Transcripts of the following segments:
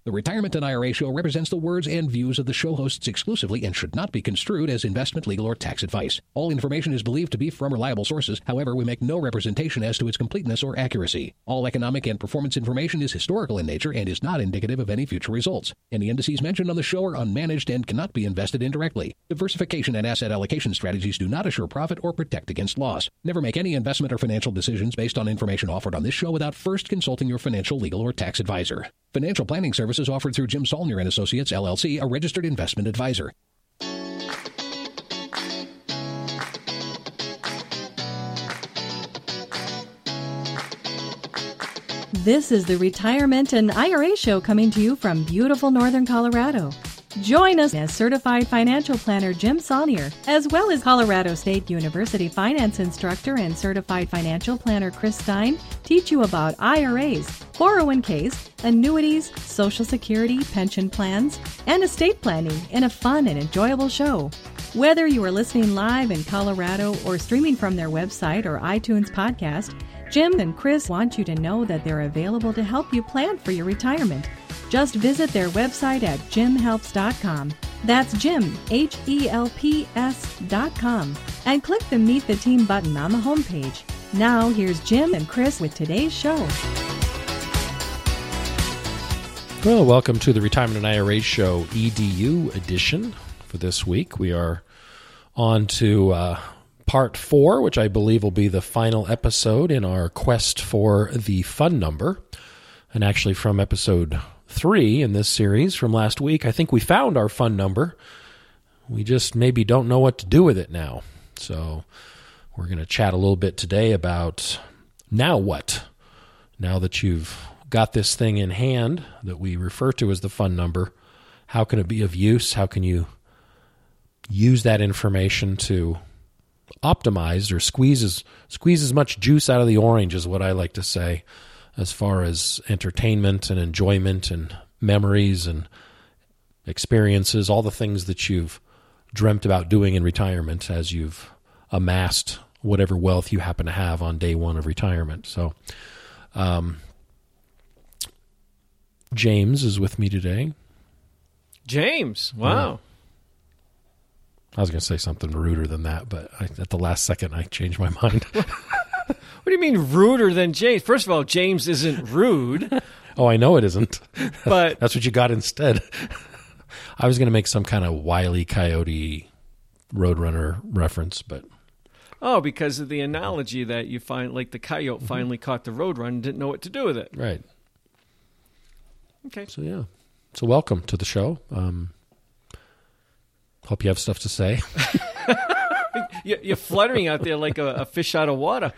The Retirement and IRA Show represents the words and views of the show hosts exclusively and should not be construed as investment, legal, or tax advice. All information is believed to be from reliable sources. However, we make no representation as to its completeness or accuracy. All economic and performance information is historical in nature and is not indicative of any future results. Any indices mentioned on the show are unmanaged and cannot be invested indirectly. Diversification and asset allocation strategies do not assure profit or protect against loss. Never make any investment or financial decisions based on information offered on this show without first consulting your financial, legal, or tax advisor. Financial planning services offered through Jim Saulnier and Associates, LLC, a registered investment advisor. This is the Retirement and IRA Show coming to you from beautiful Northern Colorado. Join us as Certified Financial Planner Jim Saulnier, as well as Colorado State University Finance Instructor and Certified Financial Planner Chris Stein, teach you about IRAs, 401ks, annuities, Social Security, pension plans, and estate planning in a fun and enjoyable show. Whether you are listening live in Colorado or streaming from their website or iTunes podcast, Jim and Chris want you to know that they're available to help you plan for your retirement. Just visit their website at jimhelps.com. That's Jim, HELPS.com. And click the Meet the Team button on the homepage. Now, here's Jim and Chris with today's show. Well, welcome to the Retirement and IRA Show EDU edition for this week. We are on to Part 4, which I believe will be the final episode in our quest for the fund number. And actually from episode 3 in this series from last week, I think we found our fund number. We just maybe don't know what to do with it now. So we're going to chat a little bit today about now what? Now that you've got this thing in hand that we refer to as the fund number, how can it be of use? How can you use that information to optimize or squeeze as much juice out of the orange is what I like to say, as far as entertainment and enjoyment and memories and experiences, all the things that you've dreamt about doing in retirement as you've amassed whatever wealth you happen to have on day one of retirement. So James is with me today. James, wow. I was going to say something ruder than that, but at the last second I changed my mind. What do you mean ruder than James? First of all, James isn't rude. Oh, I know it isn't. But that's what you got instead. I was going to make some kind of Wile E. Coyote Roadrunner reference, but... Oh, because of the analogy that you find, like the coyote finally caught the roadrunner and didn't know what to do with it. Right. Okay. So, yeah. So, welcome to the show. Hope you have stuff to say. You're fluttering out there like a fish out of water.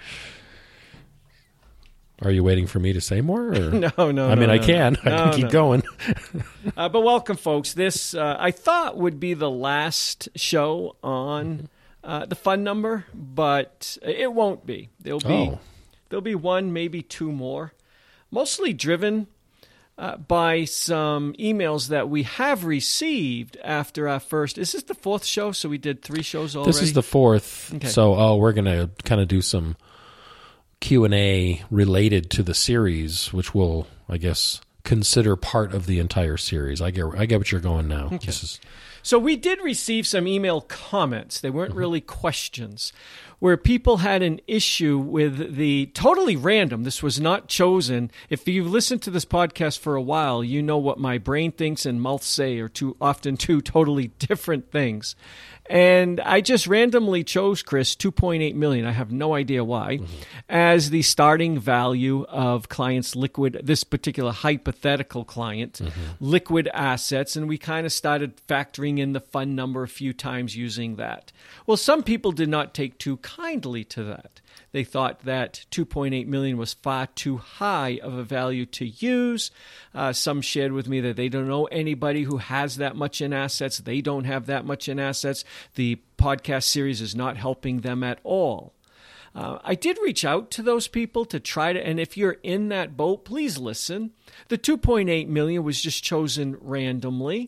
Are you waiting for me to say more? Or? No. I can keep going. But welcome, folks. This, I thought, would be the last show on the fund number, but it won't be. There'll be one, maybe two more, mostly driven by some emails that we have received after our first... Is this the fourth show? So we did 3 shows already? This is the fourth. Okay. So, we're going to kind of do some Q&A related to the series, which we'll, I guess, consider part of the entire series. I get what you're going now. Okay. So we did receive some email comments. They weren't really questions, where people had an issue with the totally random. This was not chosen. If you've listened to this podcast for a while, you know what my brain thinks and mouth say are often two totally different things. And I just randomly chose, Chris, $2.8 million. I have no idea why, as the starting value of clients' liquid, this particular hypothetical client, liquid assets. And we kind of started factoring in the fund number a few times using that. Well, some people did not take too kindly to that. They thought that $2.8 million was far too high of a value to use. Some shared with me that they don't know anybody who has that much in assets. They don't have that much in assets. The podcast series is not helping them at all. I did reach out to those people to try to, and if you're in that boat, please listen. The $2.8 million was just chosen randomly.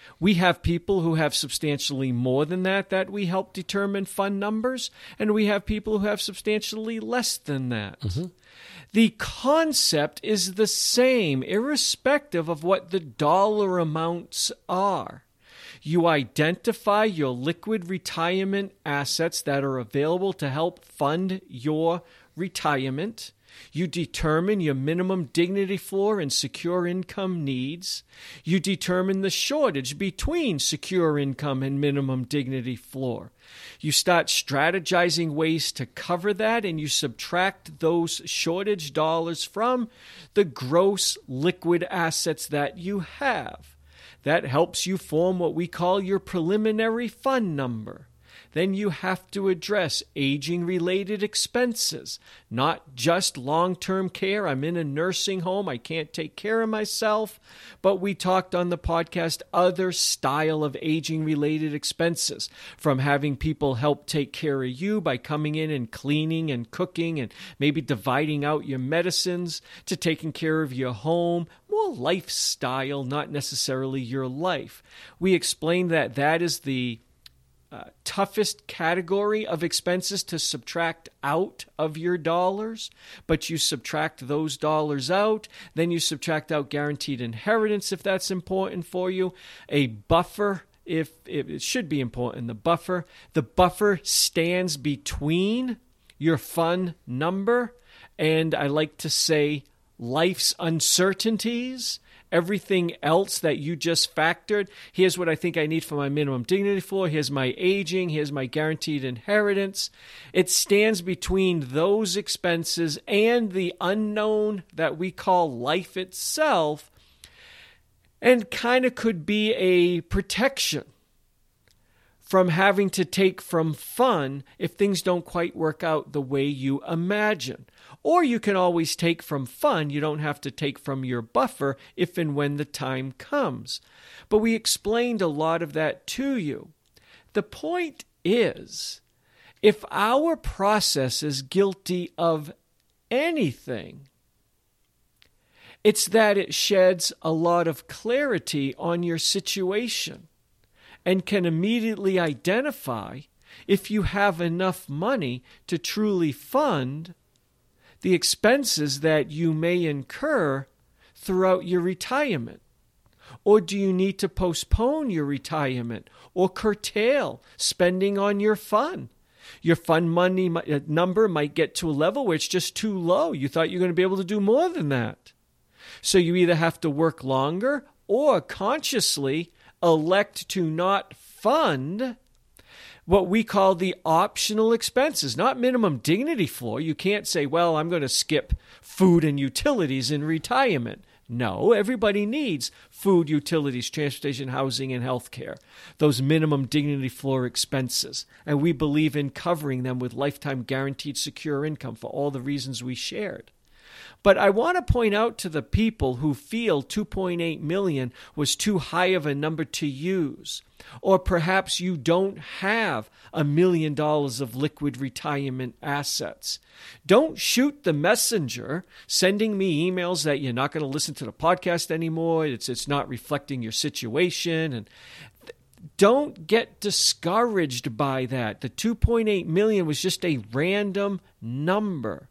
We have people who have substantially more than that we help determine fund numbers, and we have people who have substantially less than that. Mm-hmm. The concept is the same, irrespective of what the dollar amounts are. You identify your liquid retirement assets that are available to help fund your retirement. You determine your minimum dignity floor and secure income needs. You determine the shortage between secure income and minimum dignity floor. You start strategizing ways to cover that, and you subtract those shortage dollars from the gross liquid assets that you have. That helps you form what we call your preliminary fund number. Then you have to address aging-related expenses, not just long-term care. I'm in a nursing home. I can't take care of myself. But we talked on the podcast other style of aging-related expenses, from having people help take care of you by coming in and cleaning and cooking and maybe dividing out your medicines, to taking care of your home, more lifestyle, not necessarily your life. We explained that that is the toughest category of expenses to subtract out of your dollars, but you subtract those dollars out, then you subtract out guaranteed inheritance if that's important for you, a buffer if it should be important, the buffer stands between your fund number and, I like to say, life's uncertainties. Everything else that you just factored. Here's what I think I need for my minimum dignity floor. Here's my aging. Here's my guaranteed inheritance. It stands between those expenses and the unknown that we call life itself, and kind of could be a protection from having to take from fun if things don't quite work out the way you imagine. Or you can always take from fun. You don't have to take from your buffer if and when the time comes. But we explained a lot of that to you. The point is, if our process is guilty of anything, it's that it sheds a lot of clarity on your situation and can immediately identify if you have enough money to truly fund the expenses that you may incur throughout your retirement. Or do you need to postpone your retirement or curtail spending on your fund? Your fund money number might get to a level where it's just too low. You thought you were going to be able to do more than that. So you either have to work longer or consciously elect to not fund what we call the optional expenses, not minimum dignity floor. You can't say, well, I'm going to skip food and utilities in retirement. No, everybody needs food, utilities, transportation, housing, and health care, those minimum dignity floor expenses. And we believe in covering them with lifetime guaranteed secure income for all the reasons we shared. But I want to point out to the people who feel 2.8 million was too high of a number to use, or perhaps you don't have $1 million of liquid retirement assets. Don't shoot the messenger sending me emails that you're not going to listen to the podcast anymore. It's not reflecting your situation. And don't get discouraged by that. The 2.8 million was just a random number.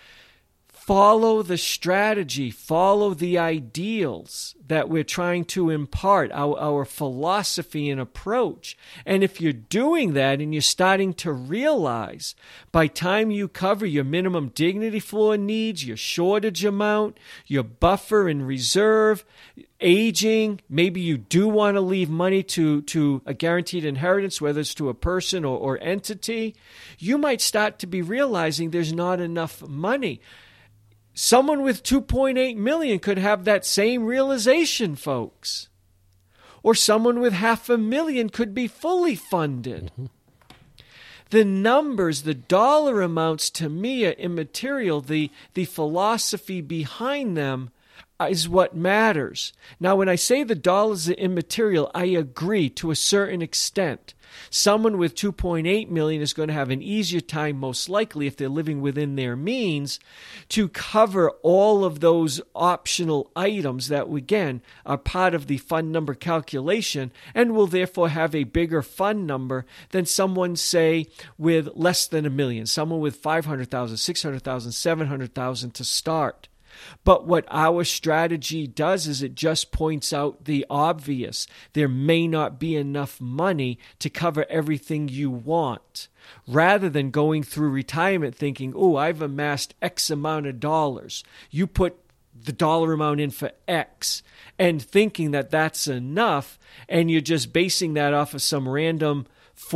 Follow the strategy, follow the ideals that we're trying to impart, our philosophy and approach. And if you're doing that and you're starting to realize by time you cover your minimum dignity floor needs, your shortage amount, your buffer and reserve, aging, maybe you do want to leave money to a guaranteed inheritance, whether it's to a person or entity, you might start to be realizing there's not enough money. Someone with 2.8 million could have that same realization, folks. Or someone with 500,000 could be fully funded. Mm-hmm. The numbers, the dollar amounts, to me are immaterial. The philosophy behind them is what matters. Now, when I say the dollars are immaterial, I agree to a certain extent. Someone with $2.8 million is going to have an easier time, most likely, if they're living within their means, to cover all of those optional items that, again, are part of the fund number calculation and will therefore have a bigger fund number than someone, say, with less than $1 million, someone with $500,000, $600,000, $700,000 to start. But what our strategy does is it just points out the obvious. There may not be enough money to cover everything you want. Rather than going through retirement thinking, oh, I've amassed X amount of dollars. You put the dollar amount in for X and thinking that that's enough, and you're just basing that off of some random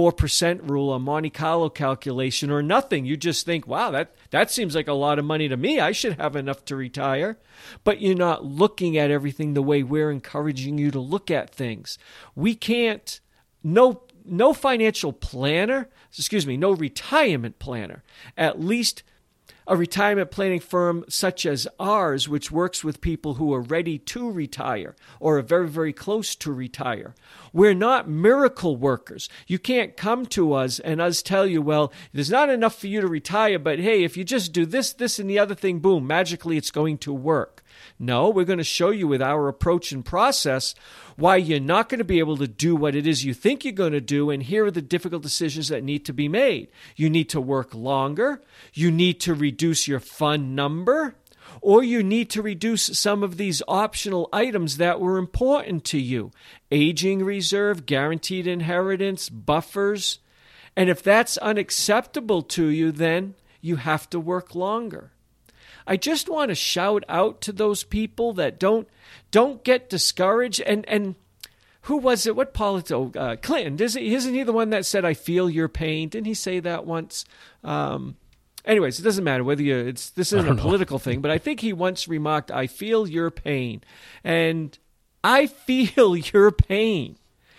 4% rule, a Monte Carlo calculation, or nothing. You just think, wow, that seems like a lot of money to me. I should have enough to retire. But you're not looking at everything the way we're encouraging you to look at things. We can't, no financial planner, no retirement planner, at least a retirement planning firm such as ours, which works with people who are ready to retire or are very, very close to retire. We're not miracle workers. You can't come to us and us tell you, well, there's not enough for you to retire, but hey, if you just do this, this, and the other thing, boom, magically it's going to work. No, we're going to show you with our approach and process why you're not going to be able to do what it is you think you're going to do, and here are the difficult decisions that need to be made. You need to work longer, you need to reduce your fund number, or you need to reduce some of these optional items that were important to you. Aging reserve, guaranteed inheritance, buffers. And if that's unacceptable to you, then you have to work longer. I just want to shout out to those people that don't get discouraged. And who was it? What politician? Clinton. Isn't he the one that said, "I feel your pain"? Didn't he say that once? Anyways, it doesn't matter whether this isn't a political thing, but I think he once remarked, "I feel your pain," and I feel your pain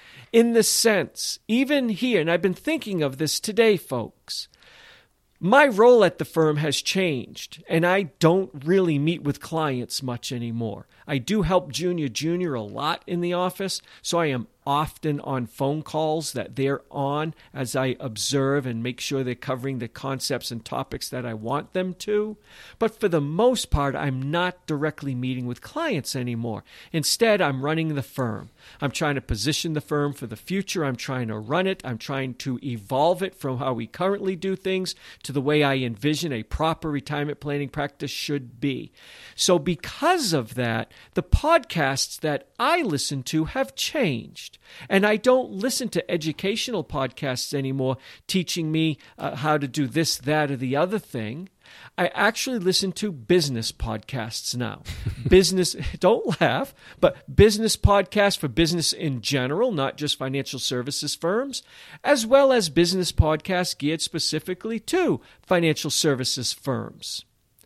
in the sense, even here, and I've been thinking of this today, folks. My role at the firm has changed, and I don't really meet with clients much anymore. I do help Junior a lot in the office, so I am often on phone calls that they're on as I observe and make sure they're covering the concepts and topics that I want them to. But for the most part, I'm not directly meeting with clients anymore. Instead, I'm running the firm. I'm trying to position the firm for the future. I'm trying to run it. I'm trying to evolve it from how we currently do things to the way I envision a proper retirement planning practice should be. So because of that, the podcasts that I listen to have changed. And I don't listen to educational podcasts anymore teaching me how to do this, that, or the other thing. I actually listen to business podcasts now. Business, don't laugh, but business podcasts for business in general, not just financial services firms, as well as business podcasts geared specifically to financial services firms.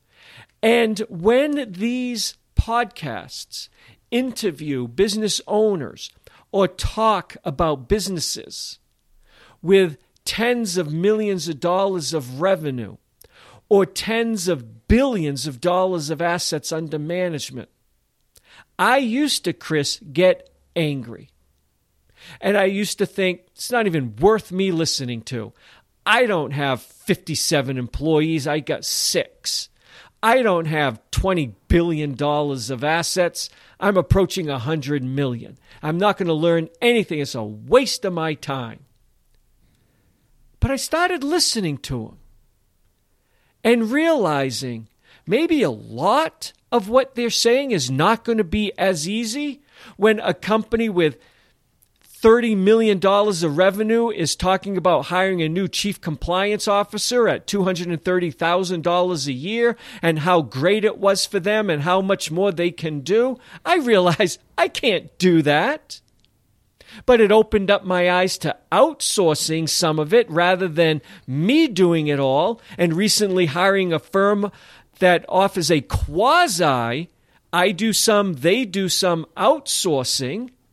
And when these podcasts interview business owners or talk about businesses with tens of millions of dollars of revenue or tens of billions of dollars of assets under management, I used to, Chris, get angry. And I used to think, it's not even worth me listening to. I don't have 57 employees, I got 6. I don't have $20 billion of assets. I'm approaching $100 million. I'm not going to learn anything. It's a waste of my time. But I started listening to them and realizing maybe a lot of what they're saying is not going to be as easy when a company with $30 million of revenue is talking about hiring a new chief compliance officer at $230,000 a year and how great it was for them and how much more they can do. I realized I can't do that. But it opened up my eyes to outsourcing some of it rather than me doing it all, and recently hiring a firm that offers a quasi, I do some, they do some outsourcing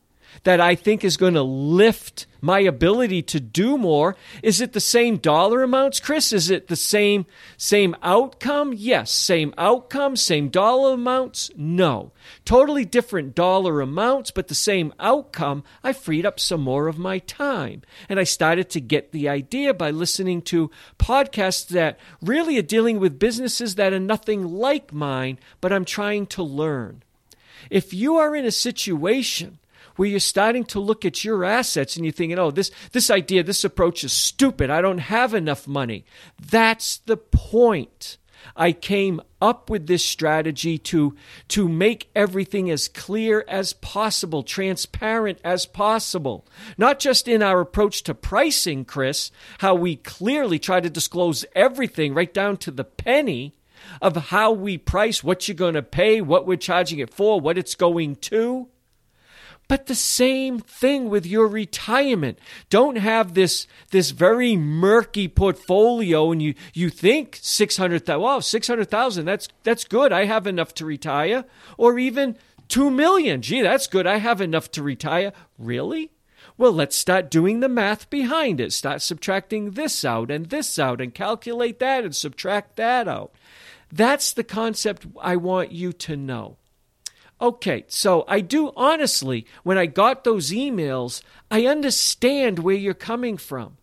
that I think is going to lift my ability to do more? Is it the same dollar amounts, Chris? Is it the same outcome? Yes. Same outcome, same dollar amounts? No. Totally different dollar amounts, but the same outcome. I freed up some more of my time. And I started to get the idea by listening to podcasts that really are dealing with businesses that are nothing like mine, but I'm trying to learn. If you are in a situation where you're starting to look at your assets and you're thinking, oh, this idea, this approach is stupid, I don't have enough money. That's the point. I came up with this strategy to make everything as clear as possible, transparent as possible. Not just in our approach to pricing, Chris, how we clearly try to disclose everything right down to the penny of how we price, what you're going to pay, what we're charging it for, what it's going to. But the same thing with your retirement. Don't have this very murky portfolio and you think 600,000, wow, 600,000, that's good. I have enough to retire. Or even 2 million. Gee, that's good. I have enough to retire. Really? Well, let's start doing the math behind it. Start subtracting this out and calculate that and subtract that out. That's the concept I want you to know. Okay, so I do honestly, when I got those emails, I understand where you're coming from.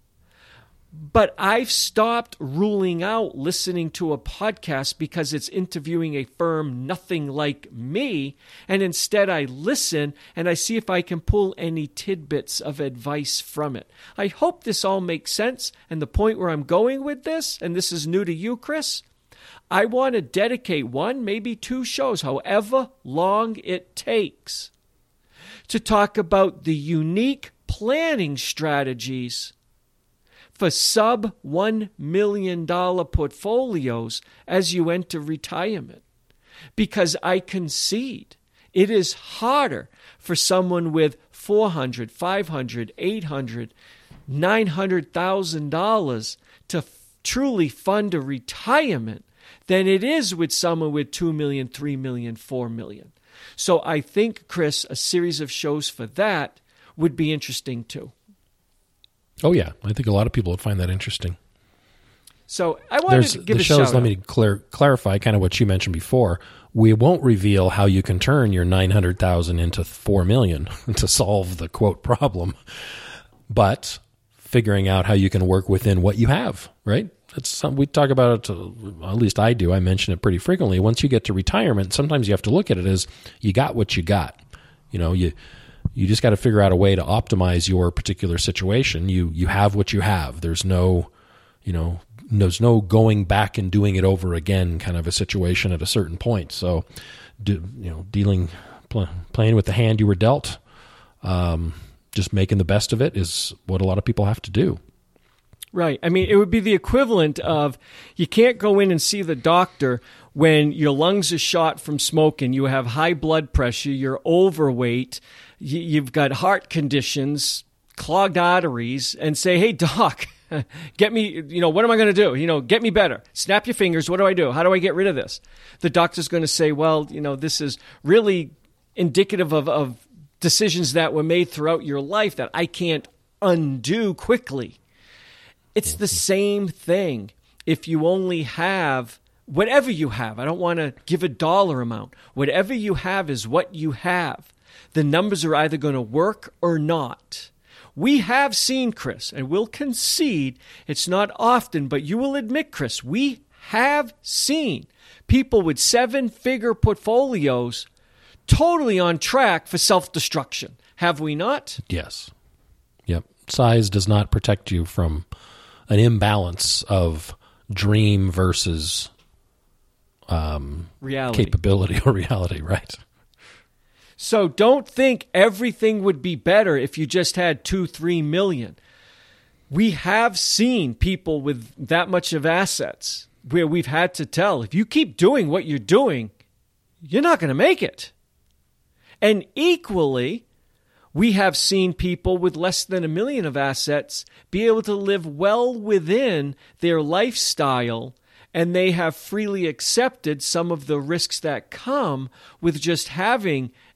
But I've stopped ruling out listening to a podcast because it's interviewing a firm nothing like me, and instead I listen and I see if I can pull any tidbits of advice from it. I hope this all makes sense, and the point where I'm going with this, and this is new to you, Chris, I want to dedicate 1, maybe 2 shows, however long it takes, to talk about the unique planning strategies for sub $1 million portfolios as you enter retirement. Because I concede it is harder for someone with $400,000, $500,000, $800,000, $900,000 to truly fund a retirement than it is with someone with $2 million, $3 million, $4 million. So I think, Chris, a series of shows for that would be interesting too. Oh, yeah. I think a lot of people would find that interesting. So I wanted to give a shout out. Let me clarify kind of what you mentioned before. We won't reveal how you can turn your $900,000 into $4 million to solve the quote problem, but figuring out how you can work within what you have, right? That's something we talk about it, at least I do. I mention it pretty frequently. Once you get to retirement, sometimes you have to look at it as you got what you got. You just got to figure out a way to optimize your particular situation. You have what you have. There's no going back and doing it over again kind of a situation at a certain point. So, playing with the hand you were dealt, just making the best of it is what a lot of people have to do. Right. I mean, it would be the equivalent of you can't go in and see the doctor when your lungs are shot from smoking, you have high blood pressure, you're overweight, you've got heart conditions, clogged arteries, and say, hey, doc, get me, what am I going to do? Get me better. Snap your fingers. What do I do? How do I get rid of this? The doctor's going to say, well, this is really indicative of decisions that were made throughout your life that I can't undo quickly. It's the same thing. If you only have whatever you have, I don't want to give a dollar amount. Whatever you have is what you have. The numbers are either going to work or not. We have seen, Chris, and we'll concede it's not often, but you will admit, Chris, we have seen people with 7-figure portfolios totally on track for self-destruction. Have we not? Yes. Yep. Size does not protect you from an imbalance of dream versus reality. Capability or reality, right? So don't think everything would be better if you just had 2-3 million. We have seen people with that much of assets where we've had to tell, if you keep doing what you're doing, you're not going to make it. And equally, we have seen people with less than $1 million of assets be able to live well within their lifestyle, and they have freely accepted some of the risks that come with just having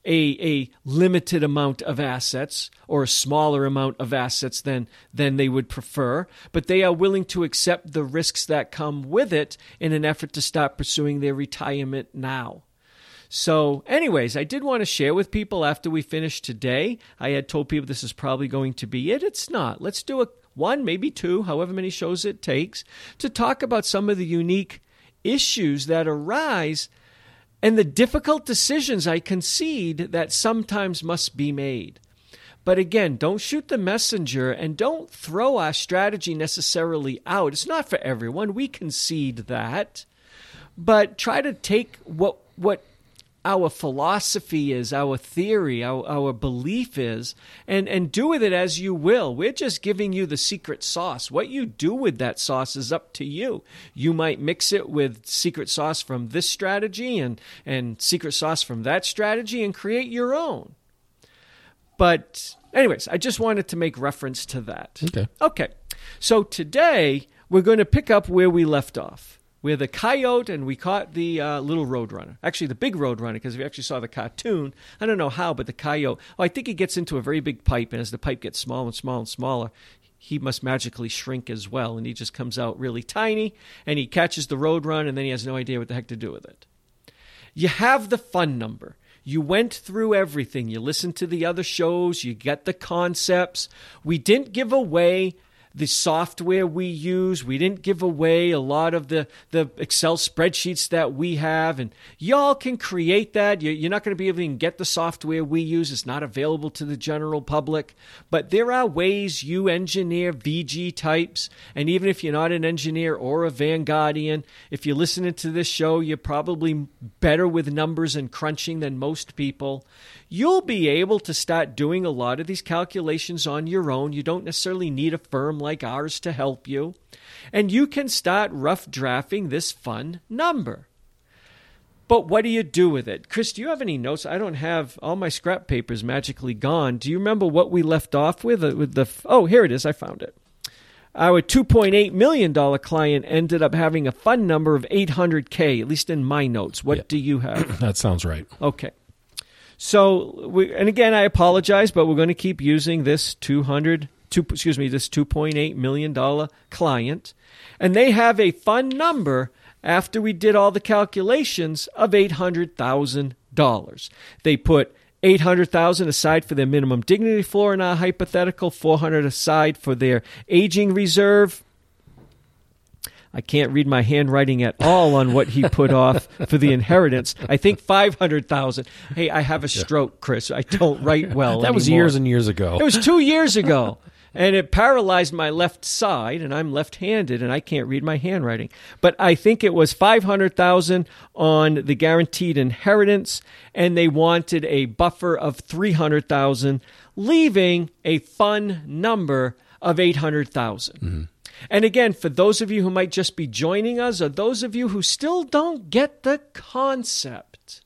a limited amount of assets or a smaller amount of assets than they would prefer, but they are willing to accept the risks that come with it in an effort to start pursuing their retirement now. So anyways, I did want to share with people after we finished today. I had told people this is probably going to be it. It's not. Let's do one, maybe two, however many shows it takes, to talk about some of the unique issues that arise and the difficult decisions I concede that sometimes must be made. But again, don't shoot the messenger and don't throw our strategy necessarily out. It's not for everyone. We concede that. But try to take what our philosophy is, our theory, our belief is, and do with it as you will. We're just giving you the secret sauce. What you do with that sauce is up to you. You might mix it with secret sauce from this strategy and secret sauce from that strategy and create your own. But anyways, I just wanted to make reference to that. Okay. So today, we're going to pick up where we left off. We're the coyote, and we caught the little roadrunner. Actually, the big roadrunner, because if you actually saw the cartoon, I don't know how, but the coyote, I think he gets into a very big pipe, and as the pipe gets smaller and smaller and smaller, he must magically shrink as well, and he just comes out really tiny, and he catches the roadrunner, and then he has no idea what the heck to do with it. You have the fun number. You went through everything. You listened to the other shows. You get the concepts. We didn't give away the software we use. We didn't give away a lot of the Excel spreadsheets that we have, and y'all can create that. You're not going to be able to even get the software we use. It's not available to the general public, but there are ways you engineer VG types, and even if you're not an engineer or a Vanguardian, if you're listening to this show, you're probably better with numbers and crunching than most people. You'll be able to start doing a lot of these calculations on your own. You don't necessarily need a firm like ours to help you. And you can start rough drafting this fun number. But what do you do with it? Chris, do you have any notes? I don't have all my scrap papers magically gone. Do you remember what we left off with? Oh, here it is. I found it. Our $2.8 million client ended up having a fun number of $800K, at least in my notes. What do you have? That sounds right. Okay. So, and again, I apologize, but we're going to keep using this $2.8 million client. And they have a fun number after we did all the calculations of $800,000. They put $800,000 aside for their minimum dignity floor in our hypothetical, $400,000 aside for their aging reserve. I can't read my handwriting at all on what he put off for the inheritance. I think $500,000. Hey, I have a stroke, Chris. I don't write well That was anymore. years and years ago. It was 2 years ago. And it paralyzed my left side, and I'm left-handed, and I can't read my handwriting. But I think it was $500,000 on the guaranteed inheritance, and they wanted a buffer of $300,000, leaving a fun number of $800,000. Mm-hmm. And again, for those of you who might just be joining us, or those of you who still don't get the concept,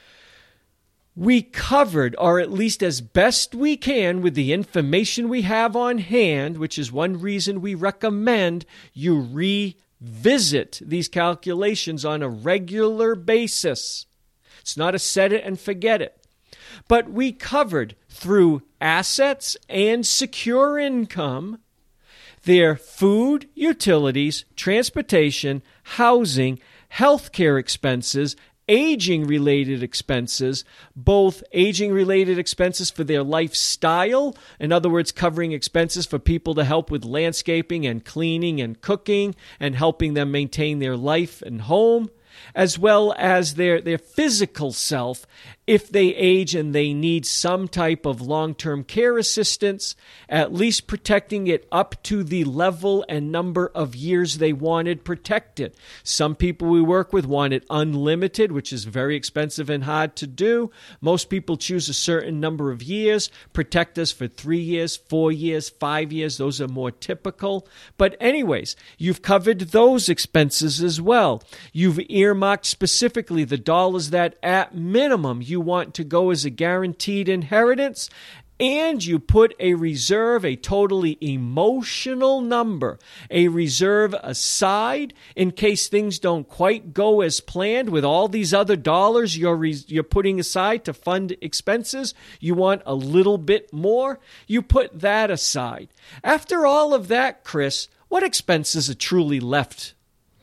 we covered, or at least as best we can with the information we have on hand, which is one reason we recommend you revisit these calculations on a regular basis. It's not a set it and forget it. But we covered through assets and secure income, their food, utilities, transportation, housing, healthcare expenses, aging-related expenses, both aging-related expenses for their lifestyle, in other words, covering expenses for people to help with landscaping and cleaning and cooking and helping them maintain their life and home, as well as their physical self if they age and they need some type of long-term care assistance, at least protecting it up to the level and number of years they wanted protected. Some people we work with want it unlimited, which is very expensive and hard to do. Most people choose a certain number of years, protect us for 3 years, 4 years, 5 years. Those are more typical. But anyways, you've covered those expenses as well. You've earmarked specifically the dollars that at minimum you want to go as a guaranteed inheritance, and you put a reserve, a totally emotional number, a reserve aside in case things don't quite go as planned with all these other dollars you're putting aside to fund expenses, you want a little bit more, you put that aside. After all of that, Chris, what expenses are truly left?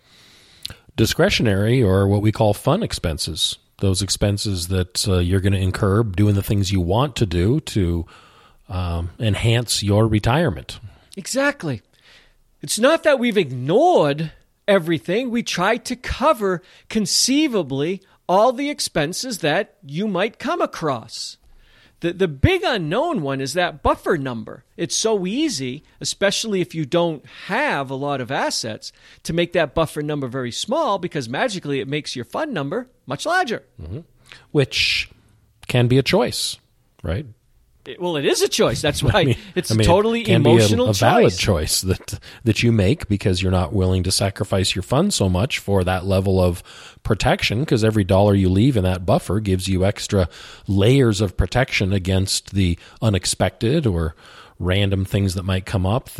Discretionary, or what we call fun expenses. Those expenses that you're going to incur doing the things you want to do to enhance your retirement. Exactly. It's not that we've ignored everything. We try to cover conceivably all the expenses that you might come across. The big unknown one is that buffer number. It's so easy, especially if you don't have a lot of assets, to make that buffer number very small because magically it makes your fund number much larger. Mm-hmm. Which can be a choice, right? Well, it is a choice. That's why it's a totally it can emotional be a choice. valid choice that you make because you're not willing to sacrifice your funds so much for that level of protection, because every dollar you leave in that buffer gives you extra layers of protection against the unexpected or random things that might come up,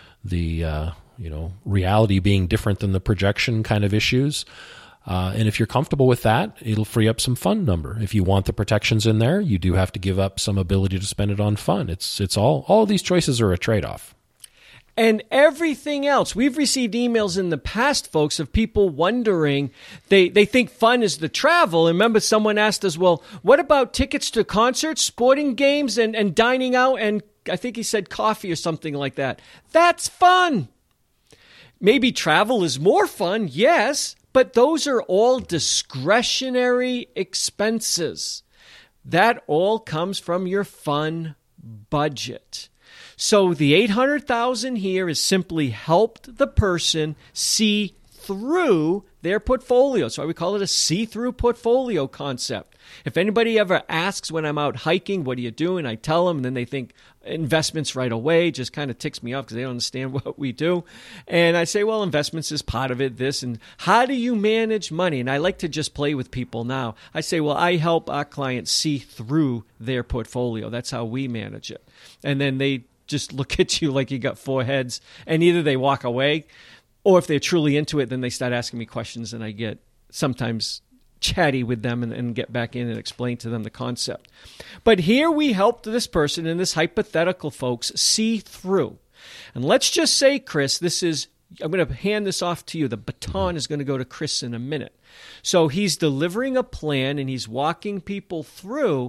the reality being different than the projection kind of issues. And if you're comfortable with that, it'll free up some fund number. If you want the protections in there, you do have to give up some ability to spend it on fun. It's all of these choices are a trade-off. And everything else. We've received emails in the past, folks, of people wondering, they think fun is the travel. And remember, someone asked us, well, what about tickets to concerts, sporting games, and dining out, and I think he said coffee or something like that. That's fun. Maybe travel is more fun, yes, but those are all discretionary expenses. That all comes from your fun budget. So the $800,000 here is simply helped the person see through their portfolio. That's why we call it a see-through portfolio concept. If anybody ever asks when I'm out hiking, what are you doing? I tell them, and then they think investments right away. Just kind of ticks me off because they don't understand what we do. And I say, well, investments is part of it, this. And how do you manage money? And I like to just play with people now. I say, well, I help our clients see through their portfolio. That's how we manage it. And then they just look at you like you got four heads, and either they walk away, or if they're truly into it, then they start asking me questions, and I get sometimes chatty with them and get back in and explain to them the concept. But here we helped this person in this hypothetical, folks, see through. And let's just say, Chris, I'm going to hand this off to you. The baton is going to go to Chris in a minute. So he's delivering a plan, and he's walking people through.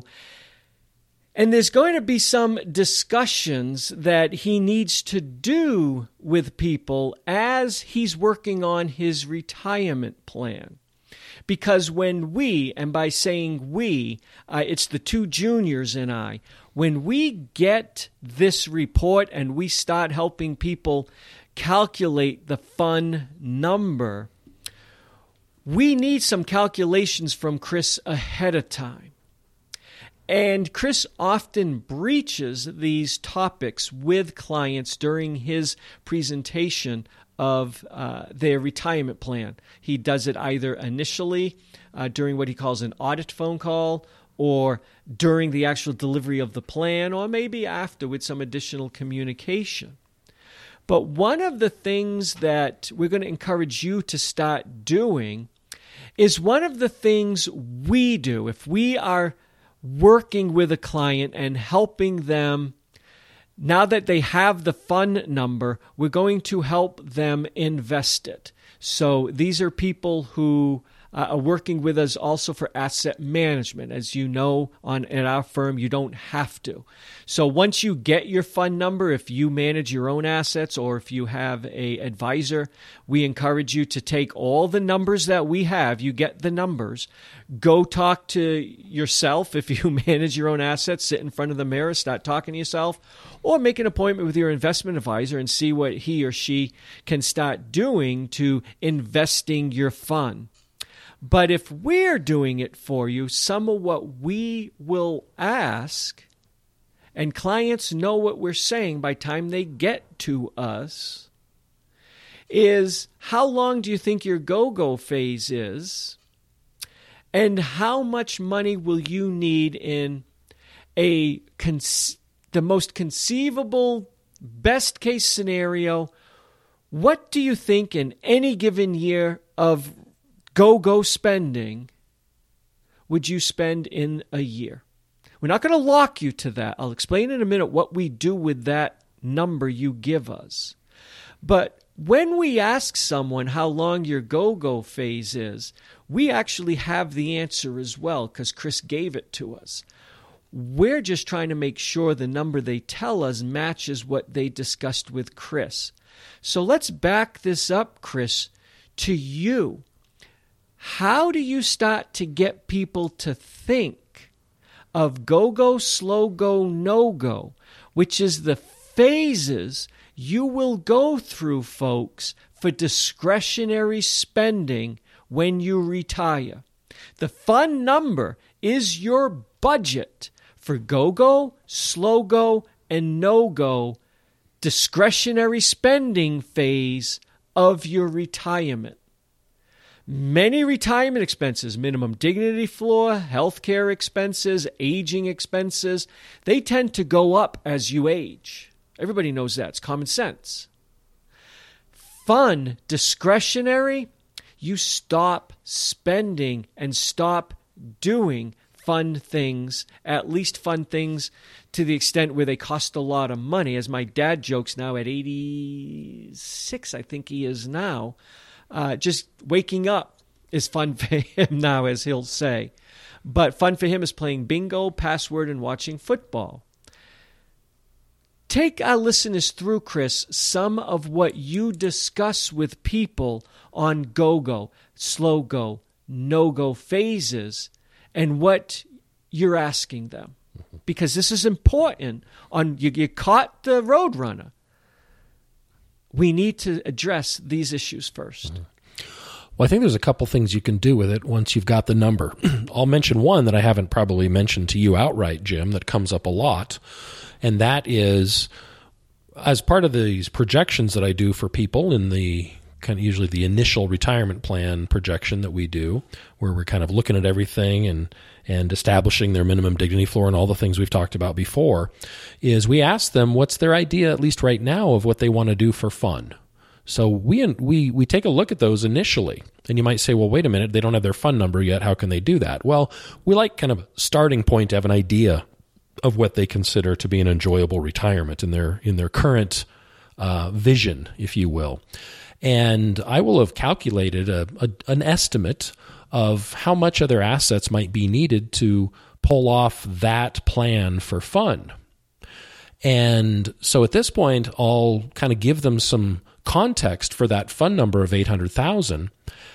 And there's going to be some discussions that he needs to do with people as he's working on his retirement plan. Because when we, and by saying we, it's the two juniors and I, when we get this report and we start helping people calculate the fund number, we need some calculations from Chris ahead of time. And Chris often breaches these topics with clients during his presentation of their retirement plan. He does it either initially during what he calls an audit phone call, or during the actual delivery of the plan, or maybe after with some additional communication. But one of the things that we're going to encourage you to start doing is one of the things we do if we are working with a client and helping them. Now that they have the fund number, we're going to help them invest it. So these are people who are working with us also for asset management. As you know, at our firm, you don't have to. So once you get your fund number, if you manage your own assets or if you have an advisor, we encourage you to take all the numbers that we have. You get the numbers. Go talk to yourself if you manage your own assets. Sit in front of the mirror, start talking to yourself, or make an appointment with your investment advisor and see what he or she can start doing to investing your fund. But if we're doing it for you, some of what we will ask, and clients know what we're saying by the time they get to us, is how long do you think your go-go phase is? And how much money will you need in the the most conceivable, best case scenario, what do you think in any given year of go-go spending would you spend in a year? We're not going to lock you to that. I'll explain in a minute what we do with that number you give us. But when we ask someone how long your go-go phase is, we actually have the answer as well because Chris gave it to us. We're just trying to make sure the number they tell us matches what they discussed with Chris. So let's back this up, Chris, to you. How do you start to get people to think of go-go, slow-go, no-go, which is the phases you will go through, folks, for discretionary spending when you retire? The fun number is your budget for go-go, slow-go, and no-go discretionary spending phase of your retirement. Many retirement expenses, minimum dignity floor, healthcare expenses, aging expenses, they tend to go up as you age. Everybody knows that. It's common sense. Fun, discretionary, you stop spending and stop doing fun things, at least fun things to the extent where they cost a lot of money. As my dad jokes now at 86, I think he is now, just waking up is fun for him now, as he'll say. But fun for him is playing bingo, password, and watching football. Take our listeners through, Chris, some of what you discuss with people on go-go, slow-go, no-go phases and what you're asking them. Because this is important. You caught the Roadrunner. We need to address these issues first. Mm-hmm. Well, I think there's a couple things you can do with it once you've got the number. I'll mention one that I haven't probably mentioned to you outright, Jim, that comes up a lot, and that is, as part of these projections that I do for people in the kind of usually the initial retirement plan projection that we do, where we're kind of looking at everything and establishing their minimum dignity floor and all the things we've talked about before, is we ask them what's their idea, at least right now, of what they want to do for fun. So we take a look at those initially, and you might say, well, wait a minute, they don't have their fund number yet. How can they do that? Well, we like kind of starting point to have an idea of what they consider to be an enjoyable retirement in their current vision, if you will. And I will have calculated an estimate of how much of their assets might be needed to pull off that plan for fun. And so at this point, I'll kind of give them some context for that fund number of $800,000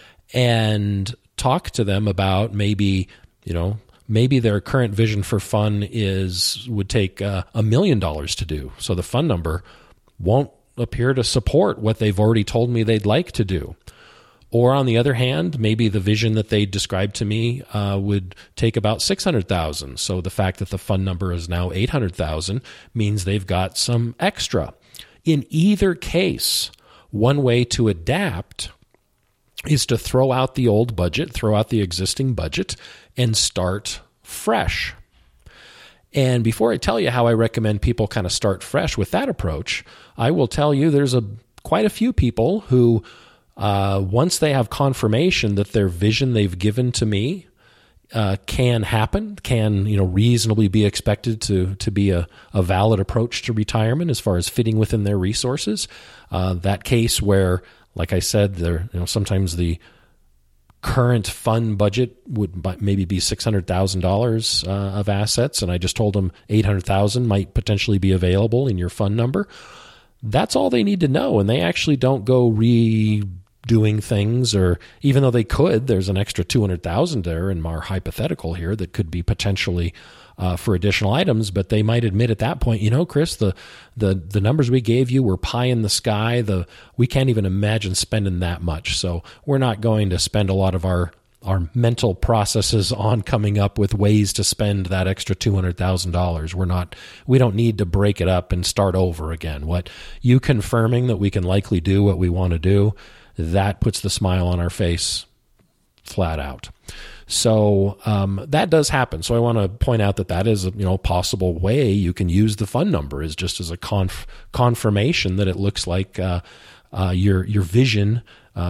and talk to them about maybe their current vision for fun would take $1 million to do. So the fund number won't appear to support what they've already told me they'd like to do. Or on the other hand, maybe the vision that they described to me would take about $600,000. So the fact that the fund number is now $800,000 means they've got some extra. In either case, one way to adapt is to throw out the old budget, throw out the existing budget, and start fresh. And before I tell you how I recommend people kind of start fresh with that approach, I will tell you there's quite a few people who, once they have confirmation that their vision they've given to me can happen, can reasonably be expected to be a valid approach to retirement as far as fitting within their resources. That case where, like I said, sometimes the current fund budget would maybe be $600,000 of assets, and I just told them $800,000 might potentially be available in your fund number. That's all they need to know, and they actually don't go redoing things, or even though they could, there's an extra $200,000 there in our hypothetical here that could be potentially for additional items, but they might admit at that point, Chris, the numbers we gave you were pie in the sky. We can't even imagine spending that much. So we're not going to spend a lot of our mental processes on coming up with ways to spend that extra $200,000. We don't need to break it up and start over again. What you confirming that we can likely do what we want to do, that puts the smile on our face flat out. So that does happen. So I want to point out that is a possible way you can use the fund number, is just as a confirmation that it looks like your vision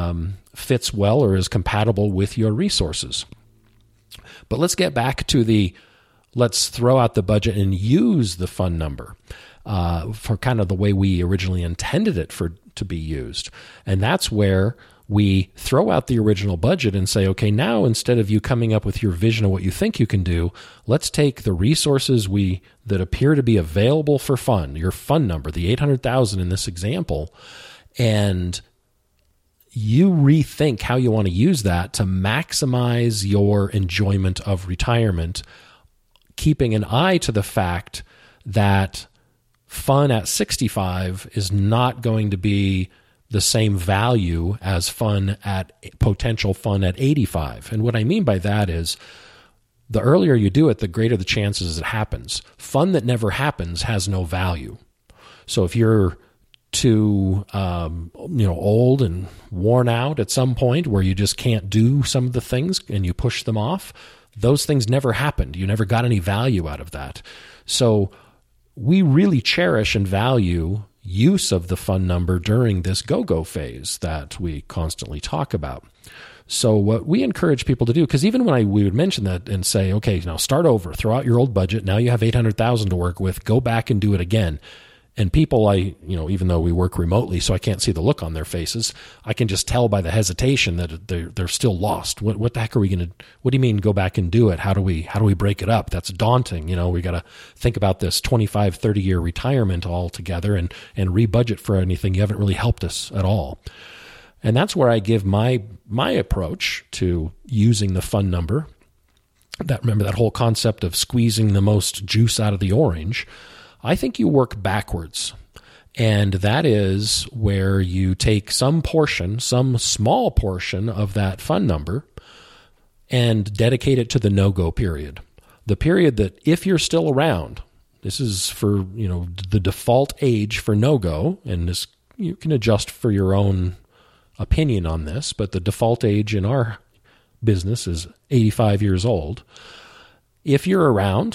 fits well or is compatible with your resources. But let's get back to let's throw out the budget and use the fund number for kind of the way we originally intended it to be used. And that's where we throw out the original budget and say, okay, now instead of you coming up with your vision of what you think you can do, let's take the resources that appear to be available for fund, your fund number, the $800,000 in this example, and you rethink how you want to use that to maximize your enjoyment of retirement, keeping an eye to the fact that fun at 65 is not going to be the same value as potential fun at 85. And what I mean by that is, the earlier you do it, the greater the chances it happens. Fun that never happens has no value. So if you're too old and worn out at some point where you just can't do some of the things and you push them off, those things never happened. You never got any value out of that. So we really cherish and value use of the fund number during this go-go phase that we constantly talk about. So what we encourage people to do, because even when we would mention that and say, okay, now start over, throw out your old budget, now you have $800,000 to work with, go back and do it again. And people, even though we work remotely, so I can't see the look on their faces, I can just tell by the hesitation that they're still lost. What the heck are we going to? What do you mean go back and do it? How do we break it up? That's daunting. We got to think about this 25, 30-year retirement all together and rebudget for anything. You haven't really helped us at all. And that's where I give my approach to using the fund number. Remember that whole concept of squeezing the most juice out of the orange. I think you work backwards, and that is where you take some small portion of that fund number and dedicate it to the no-go period. The period that if you're still around, this is for, the default age for no-go, and this you can adjust for your own opinion on this, but the default age in our business is 85 years old. If you're around,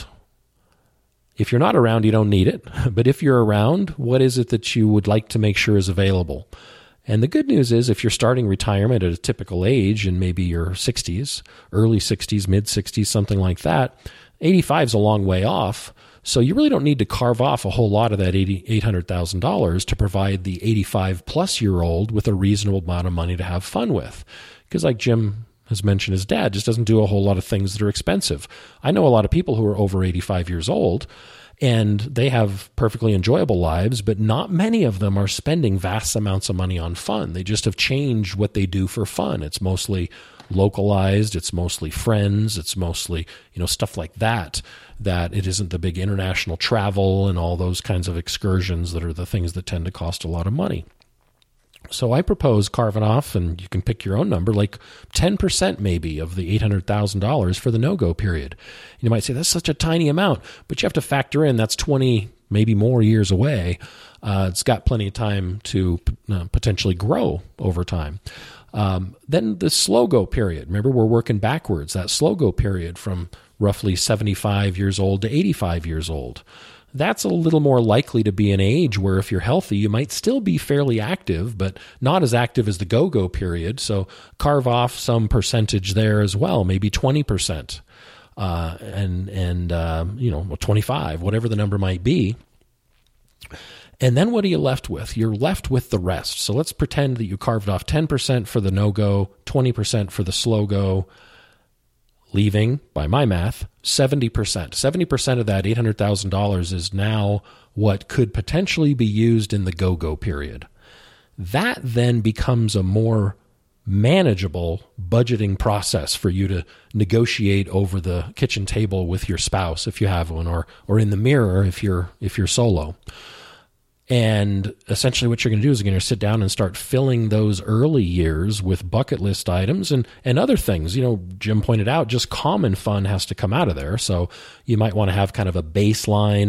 if you're not around, you don't need it. But if you're around, what is it that you would like to make sure is available? And the good news is, if you're starting retirement at a typical age in maybe your 60s, early 60s, mid 60s, something like that, 85 is a long way off. So you really don't need to carve off a whole lot of that $800,000 to provide the 85-plus-year-old with a reasonable amount of money to have fun with. Because like Jim has mentioned, his dad just doesn't do a whole lot of things that are expensive. I know a lot of people who are over 85 years old, and they have perfectly enjoyable lives, but not many of them are spending vast amounts of money on fun. They just have changed what they do for fun. It's mostly localized. It's mostly friends. It's mostly, stuff like that it isn't the big international travel and all those kinds of excursions that are the things that tend to cost a lot of money. So I propose carving off, and you can pick your own number, like 10% maybe of the $800,000 for the no-go period. You might say, that's such a tiny amount, but you have to factor in that's 20, maybe more years away. It's got plenty of time to potentially grow over time. Then the slow-go period. Remember, we're working backwards. That slow-go period from roughly 75 years old to 85 years old. That's a little more likely to be an age where if you're healthy, you might still be fairly active, but not as active as the go-go period. So carve off some percentage there as well, maybe 20%, and 25, whatever the number might be. And then what are you left with? You're left with the rest. So let's pretend that you carved off 10% for the no-go, 20% for the slow-go, leaving, by my math, 70%. 70% of that $800,000 is now what could potentially be used in the go-go period. That then becomes a more manageable budgeting process for you to negotiate over the kitchen table with your spouse if you have one, or in the mirror if you're solo. And essentially what you're going to do is you're going to sit down and start filling those early years with bucket list items and other things. Jim pointed out, just common fun has to come out of there. So you might want to have kind of a baseline,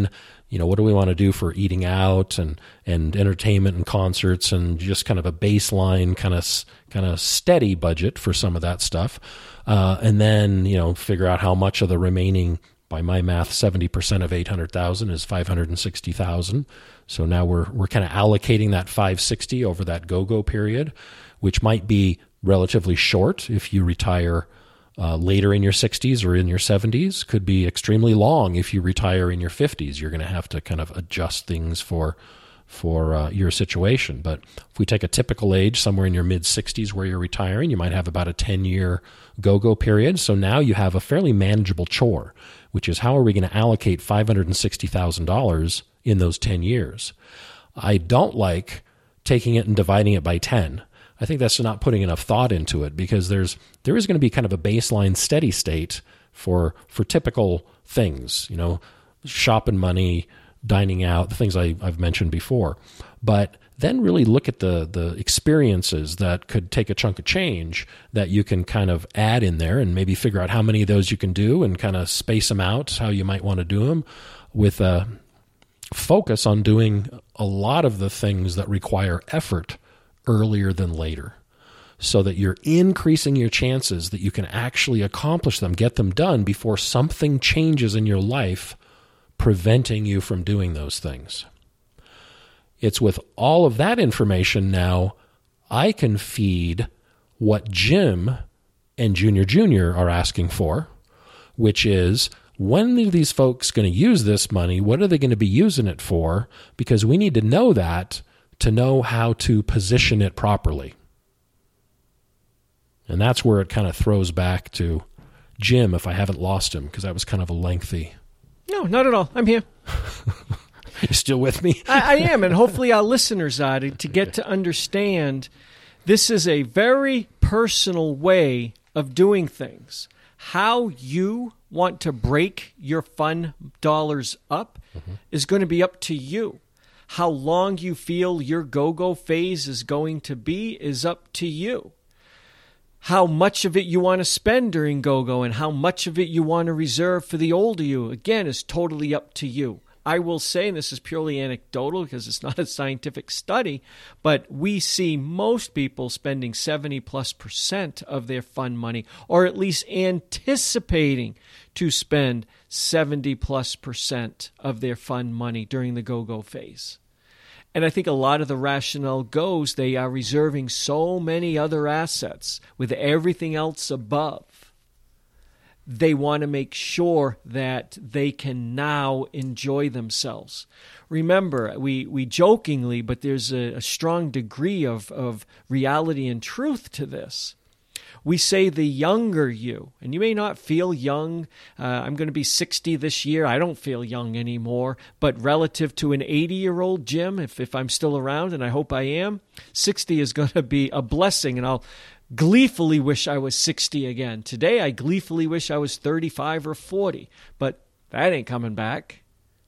what do we want to do for eating out and entertainment and concerts, and just kind of a baseline kind of steady budget for some of that stuff. And then, figure out how much of the remaining, by my math, 70% of 800,000 is 560,000. So now we're kind of allocating that 560 over that go-go period, which might be relatively short if you retire later in your 60s or in your 70s. Could be extremely long if you retire in your 50s. You're going to have to kind of adjust things for your situation. But if we take a typical age, somewhere in your mid-60s where you're retiring, you might have about a 10-year go-go period. So now you have a fairly manageable chore, which is how are we going to allocate $560,000 in those 10 years? I don't like taking it and dividing it by 10. I think that's not putting enough thought into it, because there is going to be kind of a baseline steady state for typical things, shopping money, dining out, the things I've mentioned before. But then really look at the experiences that could take a chunk of change that you can kind of add in there, and maybe figure out how many of those you can do and kind of space them out, how you might want to do them, with a focus on doing a lot of the things that require effort earlier than later, so that you're increasing your chances that you can actually accomplish them, get them done before something changes in your life preventing you from doing those things. It's with all of that information now, I can feed what Jim and Junior are asking for, which is, when are these folks going to use this money? What are they going to be using it for? Because we need to know that to know how to position it properly. And that's where it kind of throws back to Jim, if I haven't lost him, because that was kind of a lengthy... No, not at all. I'm here. You still with me? I am, and hopefully our listeners are, to get to understand this is a very personal way of doing things. How you want to break your fun dollars up is going to be up to you. How long you feel your go-go phase is going to be is up to you. How much of it you want to spend during go-go and how much of it you want to reserve for the older you, again, is totally up to you. I will say, and this is purely anecdotal because it's not a scientific study, but we see most people spending 70+% of their fun money, or at least anticipating to spend 70+% of their fun money during the go-go phase. And I think a lot of the rationale goes, they are reserving so many other assets with everything else above. They want to make sure that they can now enjoy themselves. Remember, we jokingly, but there's a strong degree of reality and truth to this. We say the younger you, and you may not feel young. I'm going to be 60 this year. I don't feel young anymore. But relative to an 80-year-old Jim, if I'm still around, and I hope I am, 60 is going to be a blessing, and I'll gleefully wish I was 60 again. Today, I gleefully wish I was 35 or 40, but that ain't coming back.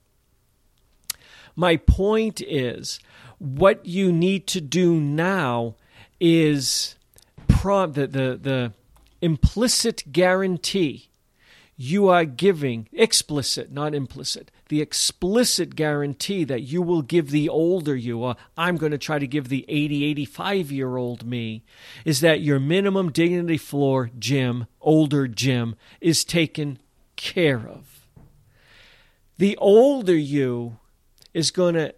My point is, what you need to do now is the implicit guarantee you are giving, explicit, not implicit, the explicit guarantee that you will give the older you, or I'm going to try to give the 80, 85-year-old me, is that your minimum dignity floor, Jim, older Jim, is taken care of. The older you is going to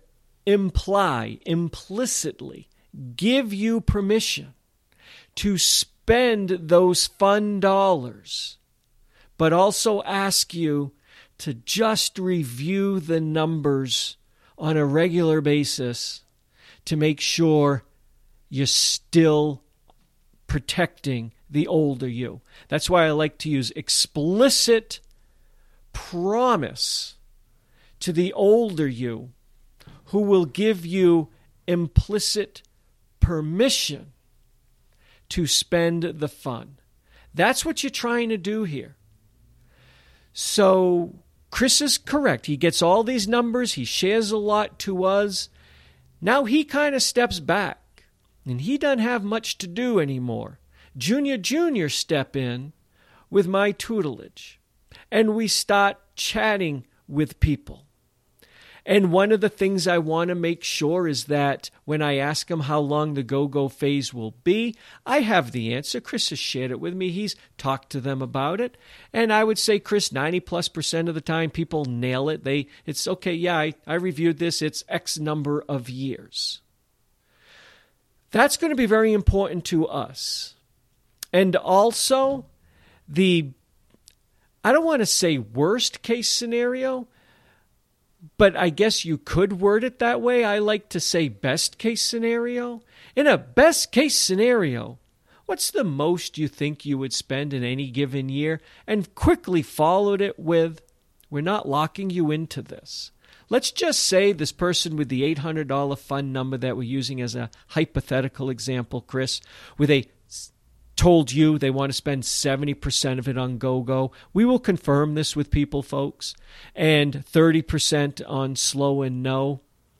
implicitly give you permission to spend those fun dollars, but also ask you to just review the numbers on a regular basis to make sure you're still protecting the older you. That's why I like to use explicit promise to the older you, who will give you implicit permission to spend the fun. That's what you're trying to do here. So Chris is correct. He gets all these numbers. He shares a lot to us. Now he kind of steps back, and he doesn't have much to do anymore. Junior step in with my tutelage, and we start chatting with people. And one of the things I want to make sure is that when I ask him how long the go-go phase will be, I have the answer. Chris has shared it with me. He's talked to them about it. And I would say, Chris, 90+% of the time people nail it. It's okay, yeah, I reviewed this. It's X number of years. That's going to be very important to us. And also, I don't want to say worst case scenario, but I guess you could word it that way. I like to say best case scenario. In a best case scenario, what's the most you think you would spend in any given year? And quickly followed it with, we're not locking you into this. Let's just say this person with the $800 fund number that we're using as a hypothetical example, Chris, where they told you they want to spend 70% of it on go-go. We will confirm this with people, folks, and 30% on slow and no.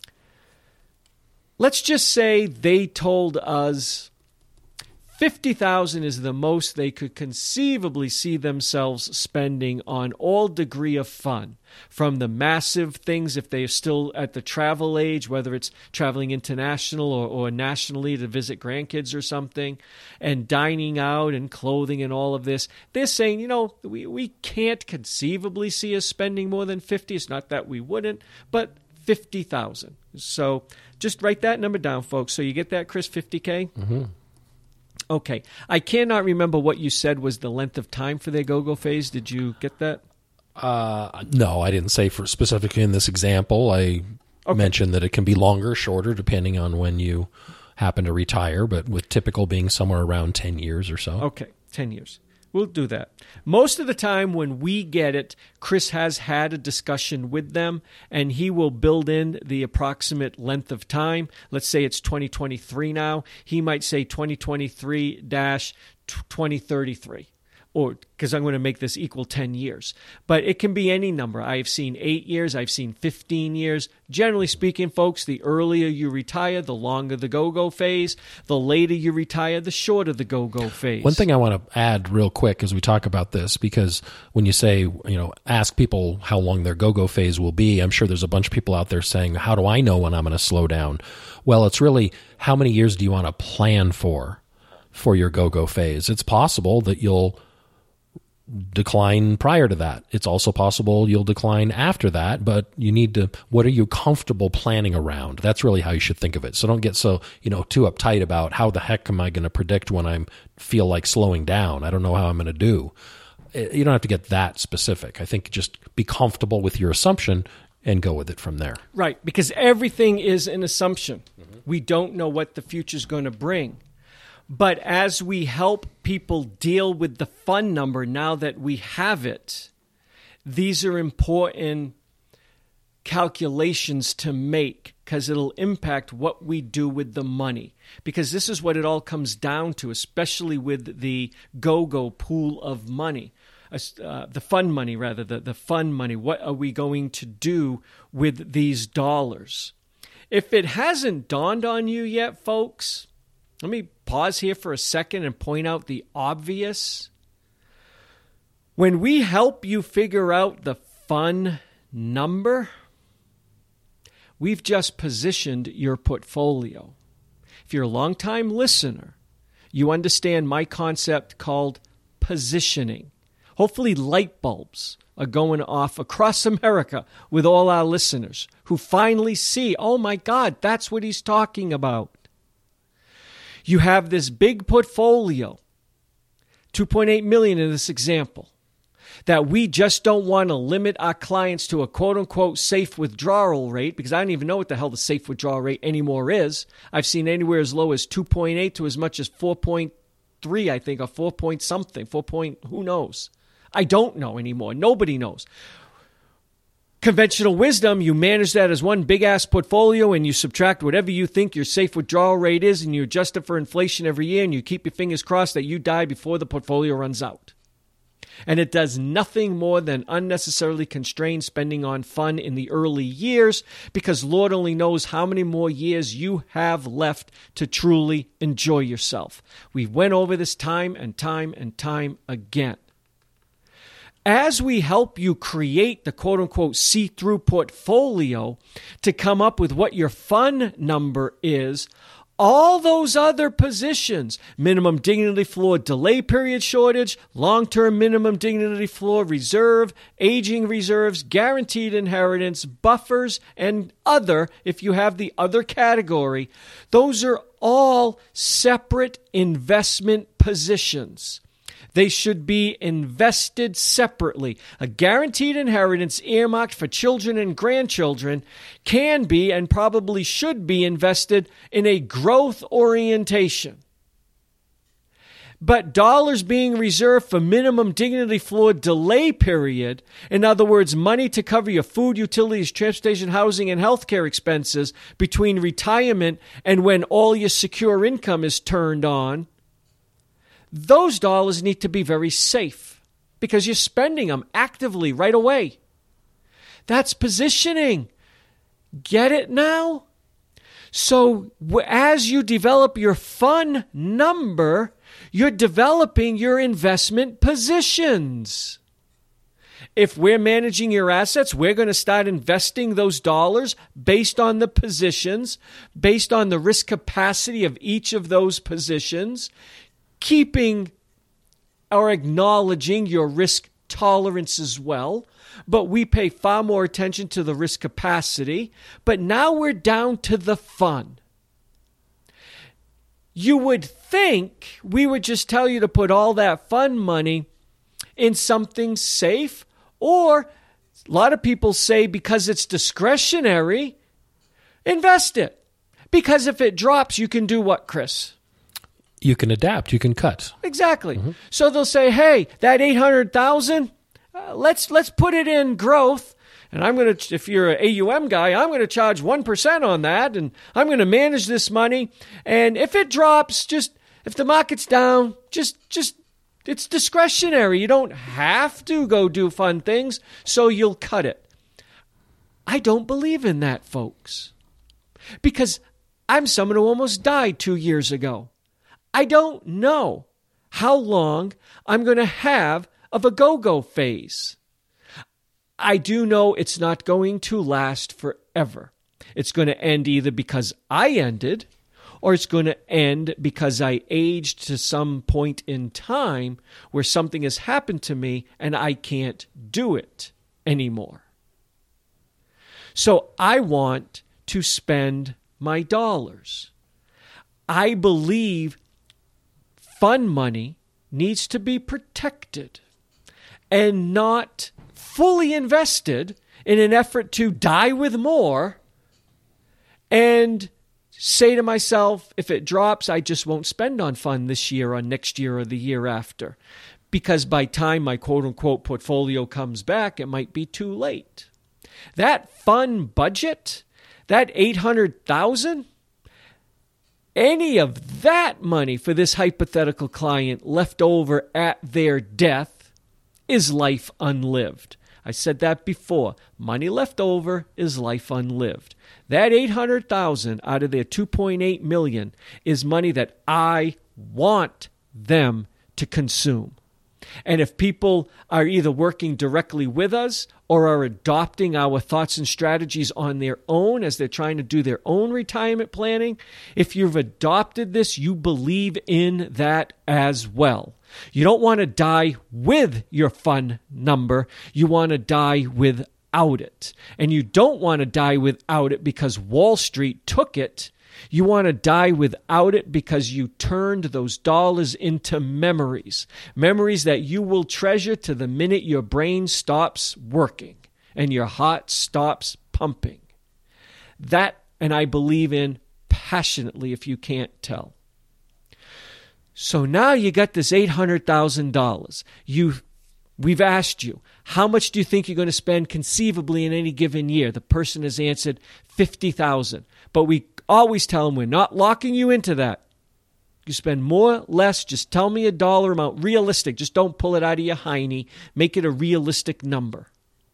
Let's just say they told us $50,000 is the most they could conceivably see themselves spending on all degree of fun, from the massive things if they are still at the travel age, whether it's traveling international or nationally to visit grandkids or something, and dining out and clothing and all of this. They're saying, we can't conceivably see us spending more than $50,000. It's not that we wouldn't, but $50,000. So just write that number down, folks. So you get that, Chris, $50K? Mm-hmm. Okay. I cannot remember what you said was the length of time for their go-go phase. Did you get that? No, I didn't say for specifically in this example. I mentioned that it can be longer or shorter depending on when you happen to retire, but with typical being somewhere around 10 years or so. Okay, 10 years. We'll do that. Most of the time when we get it, Chris has had a discussion with them, and he will build in the approximate length of time. Let's say it's 2023 now. He might say 2023-2033. Or because I'm going to make this equal 10 years. But it can be any number. I've seen 8 years. I've seen 15 years. Generally speaking, folks, the earlier you retire, the longer the go-go phase. The later you retire, the shorter the go-go phase. One thing I want to add real quick as we talk about this, because when you say, ask people how long their go-go phase will be, I'm sure there's a bunch of people out there saying, how do I know when I'm going to slow down? Well, it's really how many years do you want to plan for your go-go phase? It's possible that you'll decline prior to that. It's also possible you'll decline after that, but you need to, what are you comfortable planning around? That's really how you should think of it. So don't get so, too uptight about how the heck am I going to predict when I feel like slowing down? I don't know how I'm going to do. You don't have to get that specific. I think just be comfortable with your assumption and go with it from there. Right, because everything is an assumption. Mm-hmm. We don't know what the future's going to bring. But as we help people deal with the fund number now that we have it, these are important calculations to make because it'll impact what we do with the money. Because this is what it all comes down to, especially with the go-go pool of money. The fund money, rather, the fund money. What are we going to do with these dollars? If it hasn't dawned on you yet, folks, let me pause here for a second and point out the obvious. When we help you figure out the fund number, we've just positioned your portfolio. If you're a long-time listener, you understand my concept called positioning. Hopefully light bulbs are going off across America with all our listeners who finally see, oh my God, that's what he's talking about. You have this big portfolio, $2.8 million in this example, that we just don't want to limit our clients to a quote-unquote safe withdrawal rate, because I don't even know what the hell the safe withdrawal rate anymore is. I've seen anywhere as low as 2.8 to as much as 4.3, I think, or 4 point something, who knows? I don't know anymore. Nobody knows. Conventional wisdom, you manage that as one big-ass portfolio and you subtract whatever you think your safe withdrawal rate is and you adjust it for inflation every year and you keep your fingers crossed that you die before the portfolio runs out. And it does nothing more than unnecessarily constrain spending on fun in the early years because Lord only knows how many more years you have left to truly enjoy yourself. We went over this time and time and time again. as we help you create the quote-unquote see-through portfolio to come up with what your fun number is, all those other positions, minimum dignity floor, delay period shortage, long-term minimum dignity floor, reserve, aging reserves, guaranteed inheritance, buffers, and other, if you have the other category, those are all separate investment positions. They should be invested separately. A guaranteed inheritance earmarked for children and grandchildren can be and probably should be invested in a growth orientation. But dollars being reserved for minimum dignity floor delay period, in other words, money to cover your food, utilities, transportation, housing, and healthcare expenses between retirement and when all your secure income is turned on, those dollars need to be very safe because you're spending them actively right away. That's positioning. Get it now? So as you develop your fun number, you're developing your investment positions. If we're managing your assets, we're going to start investing those dollars based on the positions, based on the risk capacity of each of those positions, keeping or acknowledging your risk tolerance as well, but we pay far more attention to the risk capacity. But now we're down to the fun. You would think we would just tell you to put all that fun money in something safe, or a lot of people say because it's discretionary, invest it. Because if it drops, you can do what, Chris? You can adapt. You can cut. Exactly. Mm-hmm. So they'll say, hey, that $800,000, let's put it in growth. And I'm going to, if you're an AUM guy, I'm going to charge 1% on that. And I'm going to manage this money. And if it drops, if the market's down, just it's discretionary. You don't have to go do fun things. So you'll cut it. I don't believe in that, folks. Because I'm someone who almost died 2 years ago. I don't know how long I'm going to have of a go-go phase. I do know it's not going to last forever. It's going to end either because I ended, or it's going to end because I aged to some point in time where something has happened to me and I can't do it anymore. So I want to spend my dollars. I believe fun money needs to be protected and not fully invested in an effort to die with more and say to myself, if it drops, I just won't spend on fun this year or next year or the year after. Because by time my quote-unquote portfolio comes back, it might be too late. That fun budget, that $800,000, any of that money for this hypothetical client left over at their death is life unlived. I said that before. Money left over is life unlived. That $800,000 out of their $2.8 million is money that I want them to consume. And if people are either working directly with us or are adopting our thoughts and strategies on their own as they're trying to do their own retirement planning, if you've adopted this, you believe in that as well. You don't want to die with your fun number. You want to die without it. And you don't want to die without it because Wall Street took it. You want to die without it because you turned those dollars into memories. Memories that you will treasure to the minute your brain stops working and your heart stops pumping. That, and I believe in passionately, if you can't tell. So now you got this $800,000. We've asked you, how much do you think you're going to spend conceivably in any given year? The person has answered $50,000. But we always tell them we're not locking you into that. You spend more, less, just tell me a dollar amount. Realistic. Just don't pull it out of your hiney. Make it a realistic number.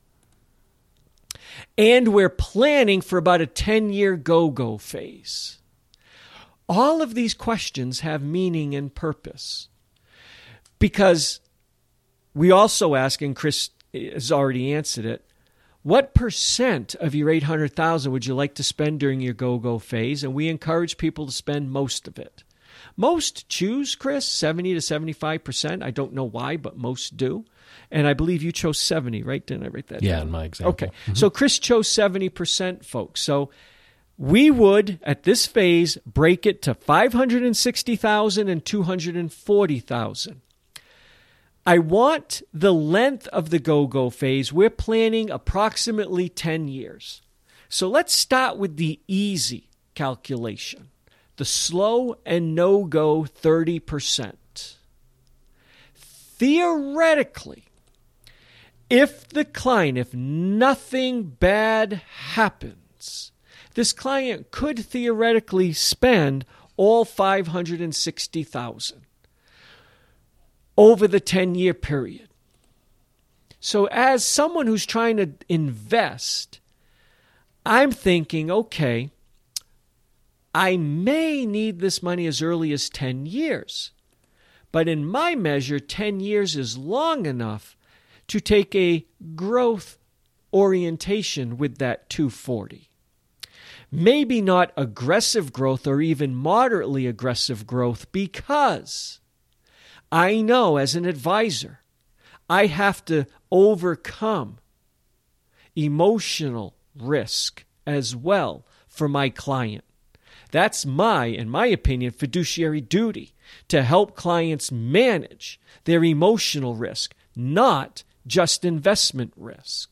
And we're planning for about a 10-year go-go phase. All of these questions have meaning and purpose because we also ask, and Chris has already answered it, what percent of your $800,000 would you like to spend during your go-go phase? And we encourage people to spend most of it. Most choose, Chris, 70 to 75%. I don't know why, but most do. And I believe you chose 70, right? Didn't I write that down? Yeah, in my example. Okay. So Chris chose 70%, folks. So we would, at this phase, break it to $560,000 and $240,000. I want the length of the go-go phase. We're planning approximately 10 years. So let's start with the easy calculation. The slow and no-go 30%. Theoretically, if nothing bad happens, this client could theoretically spend all $560,000 over the 10-year period. So as someone who's trying to invest, I'm thinking, okay, I may need this money as early as 10 years. But in my measure, 10 years is long enough to take a growth orientation with that 240. Maybe not aggressive growth or even moderately aggressive growth, because I know as an advisor, I have to overcome emotional risk as well for my client. That's in my opinion, fiduciary duty, to help clients manage their emotional risk, not just investment risk.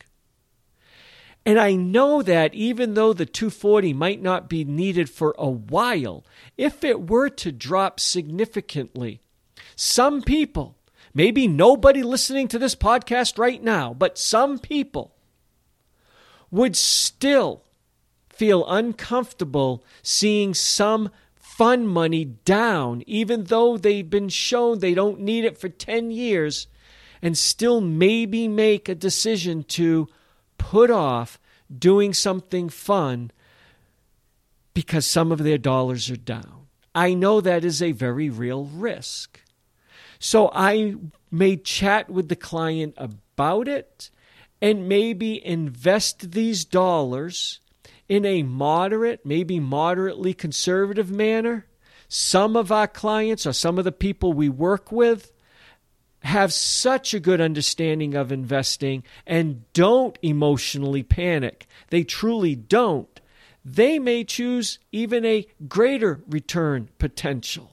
And I know that even though the 240 might not be needed for a while, if it were to drop significantly, some people, maybe nobody listening to this podcast right now, but some people would still feel uncomfortable seeing some fund money down, even though they've been shown they don't need it for 10 years, and still maybe make a decision to put off doing something fun because some of their dollars are down. I know that is a very real risk. So I may chat with the client about it and maybe invest these dollars in a moderate, maybe moderately conservative manner. Some of our clients or some of the people we work with have such a good understanding of investing and don't emotionally panic. They truly don't. They may choose even a greater return potential.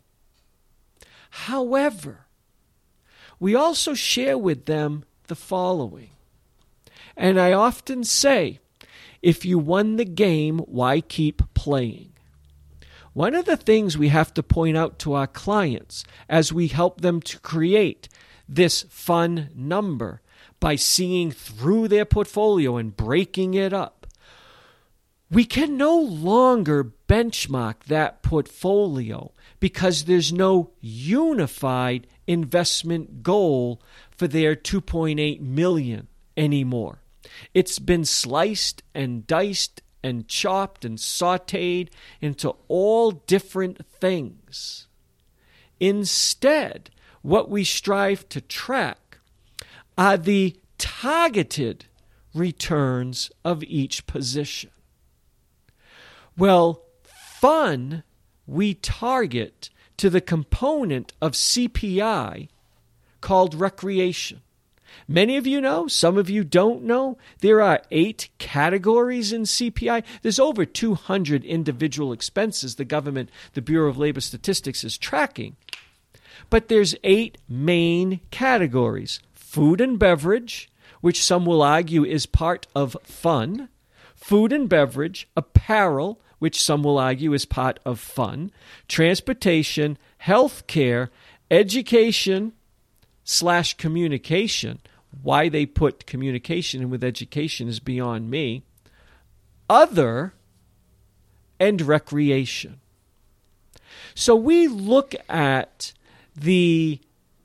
However, we also share with them the following. And I often say, if you won the game, why keep playing? One of the things we have to point out to our clients as we help them to create this fun number by seeing through their portfolio and breaking it up, we can no longer benchmark that portfolio because there's no unified investment goal for their $2.8 million anymore. It's been sliced and diced and chopped and sautéed into all different things. Instead, what we strive to track are the targeted returns of each position. Well, fun we target to the component of CPI called recreation. Many of you know, some of you don't know, there are 8 categories in CPI. There's over 200 individual expenses the government, the Bureau of Labor Statistics, is tracking. But there's 8 main categories. Food and beverage, which some will argue is part of fun. Food and beverage, apparel, which some will argue is part of fun. Transportation, healthcare, education, /communication. Why they put communication in with education is beyond me. Other, and recreation. So we look at the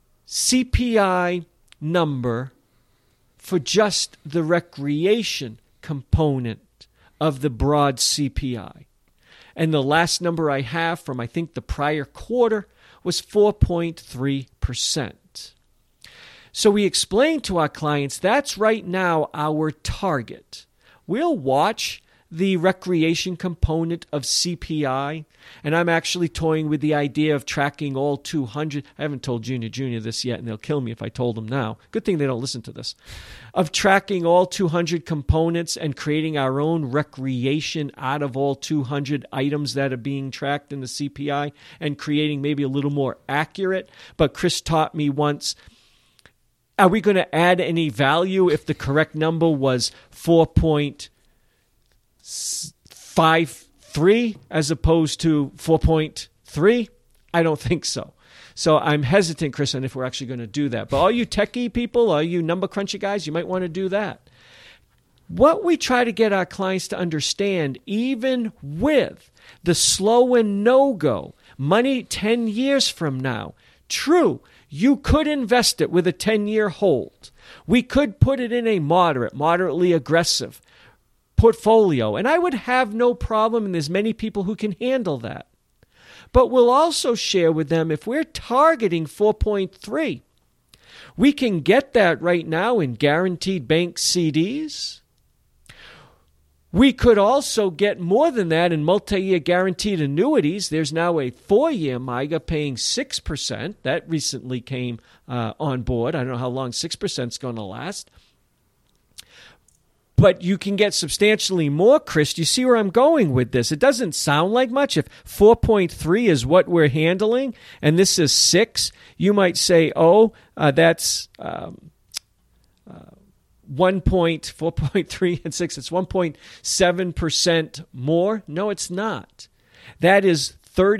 CPI number for just the recreation component of the broad CPI. And the last number I have from, I think, the prior quarter was 4.3%. So we explain to our clients that's right now our target. We'll watch the recreation component of CPI, and I'm actually toying with the idea of tracking all 200. I haven't told Junior this yet, and they'll kill me if I told them now. Good thing they don't listen to this. Of tracking all 200 components and creating our own recreation out of all 200 items that are being tracked in the CPI and creating maybe a little more accurate. But Chris taught me once, are we going to add any value if the correct number was 4.53 as opposed to 4.3? I don't think so. So I'm hesitant, Chris, on if we're actually going to do that. But all you techie people, all you number cruncher guys, you might want to do that. What we try to get our clients to understand, even with the slow and no-go, money 10 years from now, true, you could invest it with a 10-year hold. We could put it in a moderately aggressive portfolio, and I would have no problem, and there's many people who can handle that. But we'll also share with them if we're targeting 4.3, we can get that right now in guaranteed bank CDs. We could also get more than that in multi-year guaranteed annuities. There's now a 4-year MYGA paying 6%. That recently came on board. I don't know how long 6% is going to last. But you can get substantially more, Chris. Do you see where I'm going with this? It doesn't sound like much. If 4.3 is what we're handling and this is 6, you might say, that's 4.3 and 6. It's 1.7% more. No, it's not. That is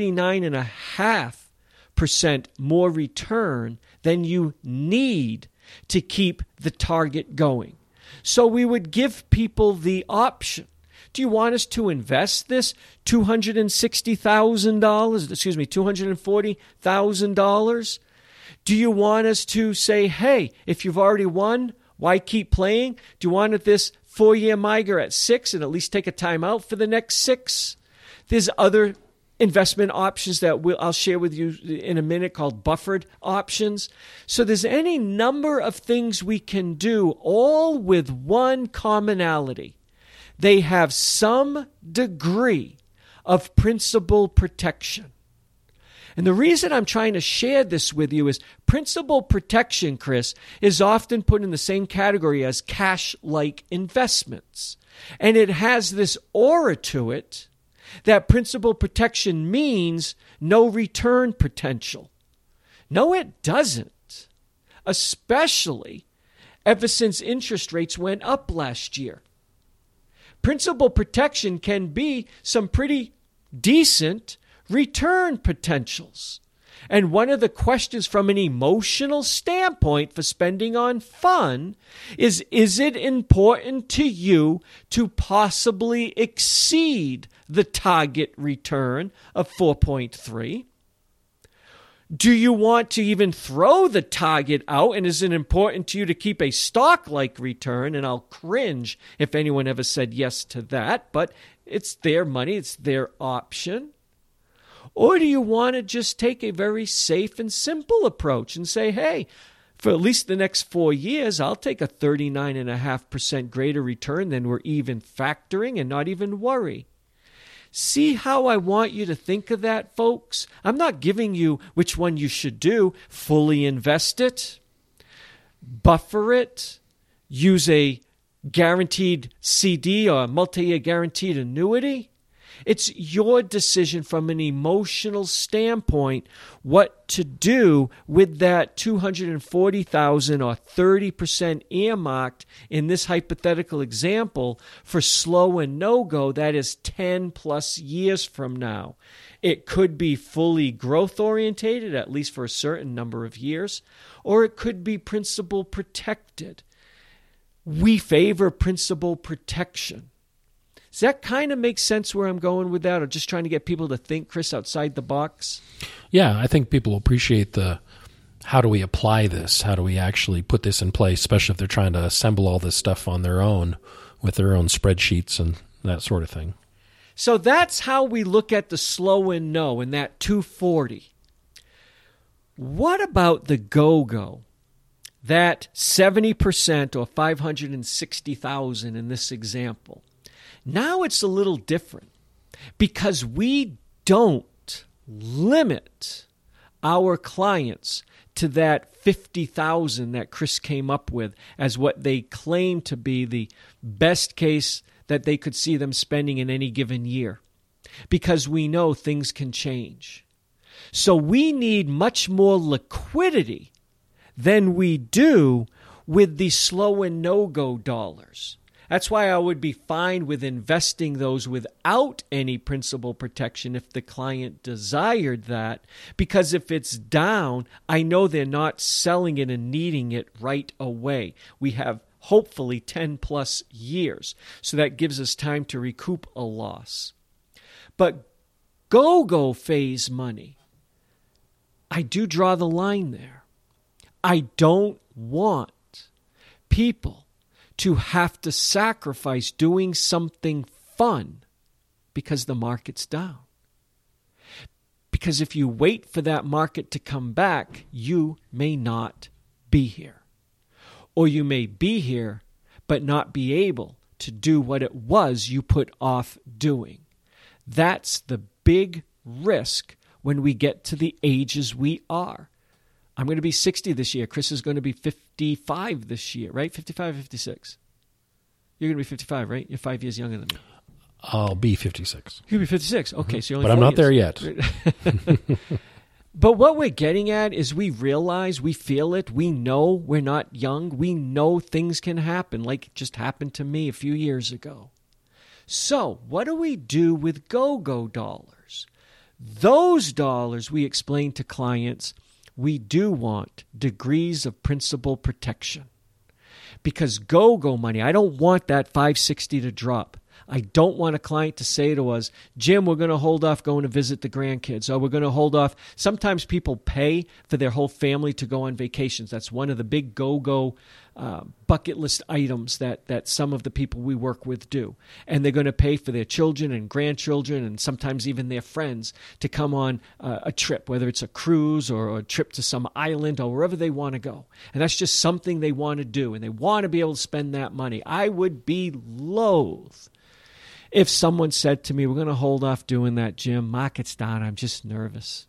39.5% more return than you need to keep the target going. So we would give people the option. Do you want us to invest this $240,000? Do you want us to say, hey, if you've already won, why keep playing? Do you want this 4-year MYGA at 6 and at least take a time out for the next 6? There's other investment options that I'll share with you in a minute called buffered options. So there's any number of things we can do, all with one commonality. They have some degree of principal protection. And the reason I'm trying to share this with you is principal protection, Chris, is often put in the same category as cash-like investments. And it has this aura to it that principal protection means no return potential. No, it doesn't. Especially ever since interest rates went up last year. Principal protection can be some pretty decent return potentials. And one of the questions from an emotional standpoint for spending on fun is it important to you to possibly exceed the target return of 4.3? Do you want to even throw the target out? And is it important to you to keep a stock-like return? And I'll cringe if anyone ever said yes to that, but it's their money, it's their option. Or do you want to just take a very safe and simple approach and say, hey, for at least the next 4 years, I'll take a 39.5% greater return than we're even factoring and not even worry. See how I want you to think of that, folks? I'm not giving you which one you should do. Fully invest it, buffer it, use a guaranteed CD or a multi-year guaranteed annuity. It's your decision from an emotional standpoint what to do with that $240,000 or 30% earmarked in this hypothetical example for slow and no-go. That is 10 plus years from now. It could be fully growth orientated, at least for a certain number of years, or it could be principal protected. We favor principal protection. Does that kind of make sense where I'm going with that, or just trying to get people to think, Chris, outside the box? Yeah, I think people appreciate the how do we apply this? How do we actually put this in place, especially if they're trying to assemble all this stuff on their own with their own spreadsheets and that sort of thing. So that's how we look at the slow and no and that 240. What about the go-go? that 70% or 560,000 in this example. Now it's a little different because we don't limit our clients to that 50,000 that Chris came up with as what they claim to be the best case that they could see them spending in any given year, because we know things can change. So we need much more liquidity than we do with the slow and no-go dollars. That's why I would be fine with investing those without any principal protection if the client desired that, because if it's down, I know they're not selling it and needing it right away. We have hopefully 10 plus years, so that gives us time to recoup a loss. But go-go phase money, I do draw the line there. I don't want people to have to sacrifice doing something fun because the market's down. Because if you wait for that market to come back, you may not be here. Or you may be here, but not be able to do what it was you put off doing. That's the big risk when we get to the ages we are. I'm going to be 60 this year. Chris is going to be 55 this year, right? 55 or 56? You're going to be 55, right? You're 5 years younger than me. I'll be 56. You'll be 56. Okay, so you're only But I'm 4 not there years. yet. But what we're getting at is we realize, we feel it, we know we're not young, we know things can happen, like it just happened to me a few years ago. So what do we do with go-go dollars? Those dollars, we explain to clients, we do want degrees of principal protection. Because go-go money, I don't want that 560 to drop. I don't want a client to say to us, Jim, we're going to hold off going to visit the grandkids, or we're going to hold off. Sometimes people pay for their whole family to go on vacations. That's one of the big go-go bucket list items that some of the people we work with do. And they're going to pay for their children and grandchildren and sometimes even their friends to come on a trip, whether it's a cruise or a trip to some island or wherever they want to go. And that's just something they want to do, and they want to be able to spend that money. I would be loath if someone said to me, we're going to hold off doing that, Jim. Market's down. I'm just nervous.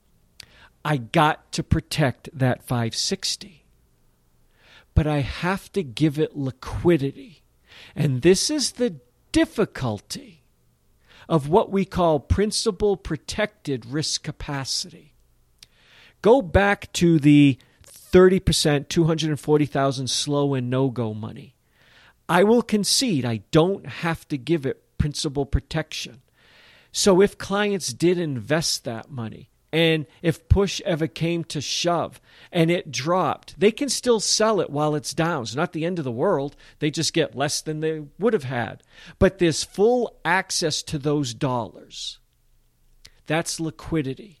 I got to protect that 560. But I have to give it liquidity. And this is the difficulty of what we call principal protected risk capacity. Go back to the 30%, 240,000 slow and no-go money. I will concede I don't have to give it principal protection. So if clients did invest that money, and if push ever came to shove and it dropped, they can still sell it while it's down. It's not the end of the world. They just get less than they would have had. But there's full access to those dollars. That's liquidity.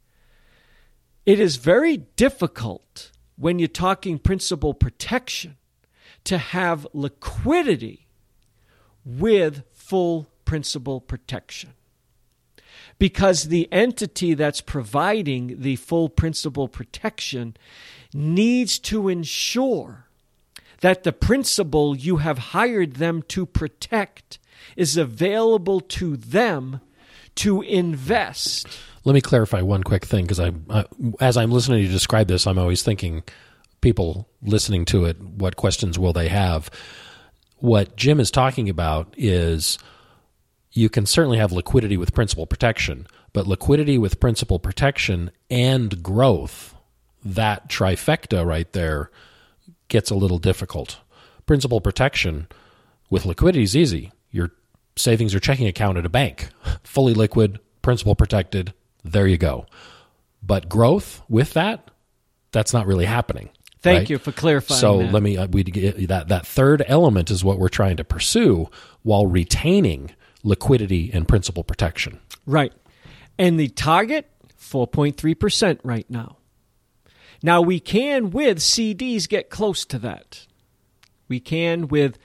It is very difficult when you're talking principal protection to have liquidity with full principal protection. Because the entity that's providing the full principal protection needs to ensure that the principal you have hired them to protect is available to them to invest. Let me clarify one quick thing, because as I'm listening to you describe this, I'm always thinking, people listening to it, what questions will they have? What Jim is talking about is you can certainly have liquidity with principal protection, but liquidity with principal protection and growth, that trifecta right there, gets a little difficult. Principal protection with liquidity is easy. Your savings or checking account at a bank, fully liquid, principal protected, there you go. But growth with that, that's not really happening. Thank you for clarifying so that. Let me that third element is what we're trying to pursue while retaining liquidity and principal protection. Right. And the target, 4.3% right now. Now, we can, with CDs, get close to that. We can, with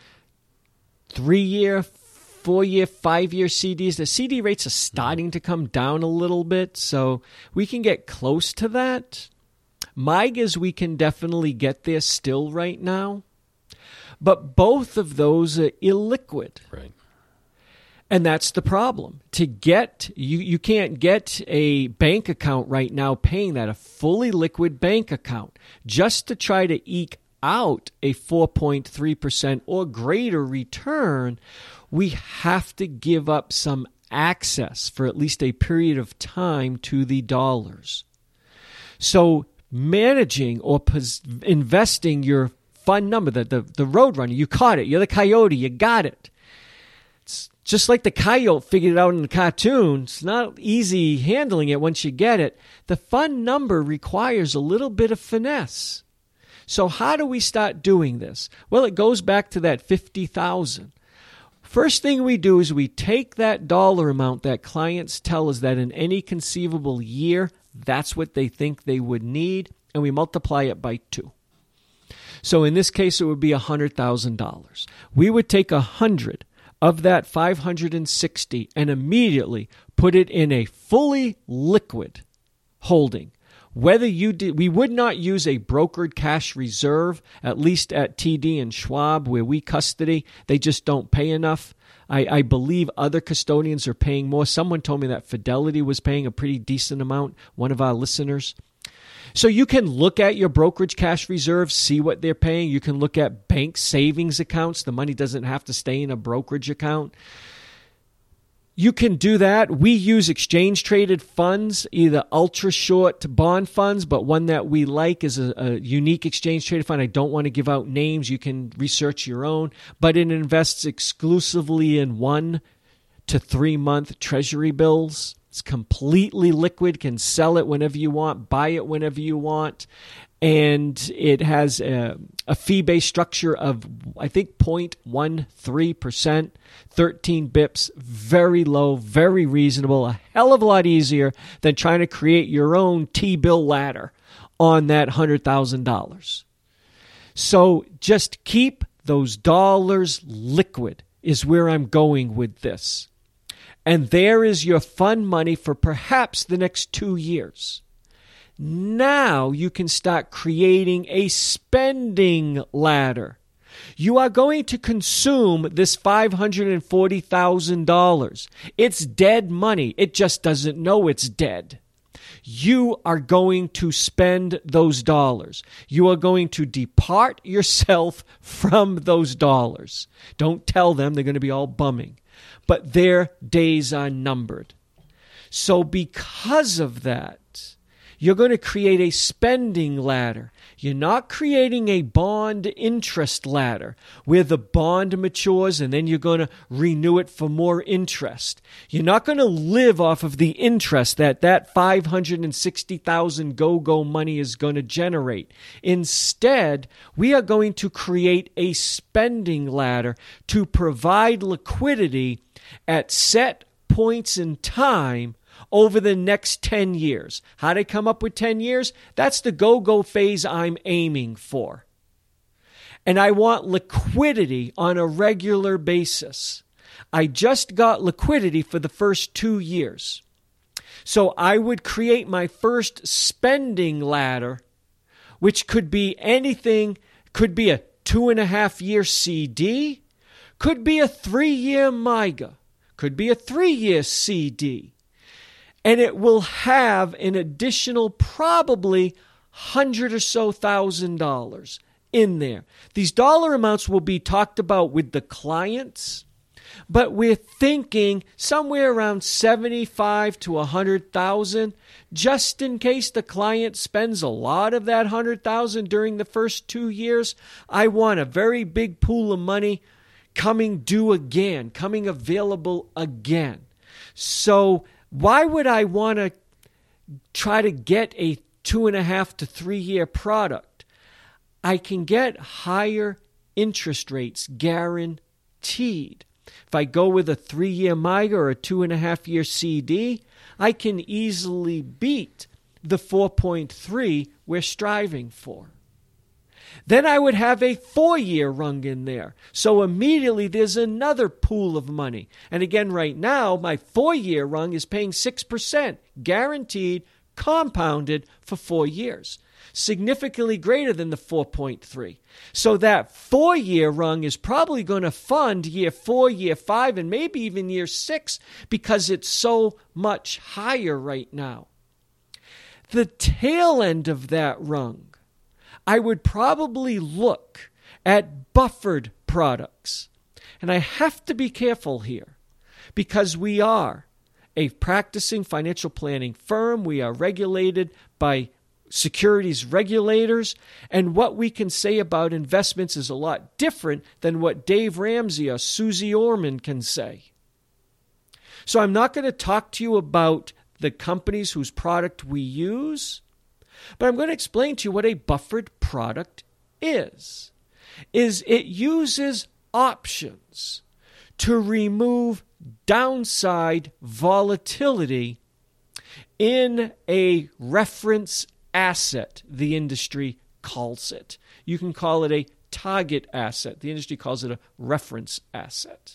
3-year, 4-year, 5-year CDs. The CD rates are starting to come down a little bit, so we can get close to that. MYGAs, we can definitely get there still right now, but both of those are illiquid. Right. And that's the problem. To get, you can't get a bank account right now paying that, a fully liquid bank account, just to try to eke out a 4.3% or greater return. We have to give up some access for at least a period of time to the dollars. So managing or investing your fund number, the Roadrunner, you caught it, you're the coyote, you got it. Just like the coyote figured it out in the cartoon, it's not easy handling it once you get it. The fund number requires a little bit of finesse. So how do we start doing this? Well, it goes back to that $50,000. First thing we do is we take that dollar amount that clients tell us that in any conceivable year, that's what they think they would need, and we multiply it by 2. So in this case, it would be $100,000. We would take 100 of that 560 and immediately put it in a fully liquid holding. Whether you did, we would not use a brokered cash reserve, at least at TD and Schwab, where we custody. They just don't pay enough. I believe other custodians are paying more. Someone told me that Fidelity was paying a pretty decent amount, one of our listeners. So you can look at your brokerage cash reserves, see what they're paying. You can look at bank savings accounts. The money doesn't have to stay in a brokerage account. You can do that. We use exchange-traded funds, either ultra-short bond funds, but one that we like is a unique exchange-traded fund. I don't want to give out names. You can research your own, but it invests exclusively in 1 to 3 month treasury bills. It's completely liquid, can sell it whenever you want, buy it whenever you want. And it has a fee-based structure of, I think, 0.13%, 13 bips, very low, very reasonable, a hell of a lot easier than trying to create your own T-bill ladder on that $100,000. So just keep those dollars liquid is where I'm going with this. And there is your fund money for perhaps the next 2 years. Now you can start creating a spending ladder. You are going to consume this $540,000. It's dead money. It just doesn't know it's dead. You are going to spend those dollars. You are going to depart yourself from those dollars. Don't tell them, they're going to be all bumming. But their days are numbered. So because of that, you're going to create a spending ladder. You're not creating a bond interest ladder where the bond matures and then you're going to renew it for more interest. You're not going to live off of the interest that $560,000 go-go money is going to generate. Instead, we are going to create a spending ladder to provide liquidity at set points in time over the next 10 years. How did I come up with 10 years? That's the go-go phase I'm aiming for. And I want liquidity on a regular basis. I just got liquidity for the first 2 years. So I would create my first spending ladder, which could be anything, could be a 2.5-year CD, could be a 3-year MYGA, could be a 3-year CD. And it will have an additional probably $100,000 or so in there. These dollar amounts will be talked about with the clients, but we're thinking somewhere around $75,000 to $100,000, just in case the client spends a lot of that $100,000 during the first 2 years. I want a very big pool of money coming due again, coming available again. So why would I want to try to get a 2.5 to 3 year product? I can get higher interest rates guaranteed. If I go with a 3-year MYGA or a 2.5-year CD, I can easily beat the 4.3 we're striving for. Then I would have a 4-year rung in there. So immediately there's another pool of money. And again, right now, my 4-year rung is paying 6%, guaranteed, compounded for 4 years. significantly greater than the 4.3. So that 4-year rung is probably going to fund year 4, year 5, and maybe even year 6 because it's so much higher right now. The tail end of that rung, I would probably look at buffered products. And I have to be careful here because we are a practicing financial planning firm. We are regulated by securities regulators, and what we can say about investments is a lot different than what Dave Ramsey or Susie Orman can say. So I'm not going to talk to you about the companies whose product we use, but I'm going to explain to you what a buffered product is it uses options to remove downside volatility in a reference asset, the industry calls it. You can call it a target asset. The industry calls it a reference asset.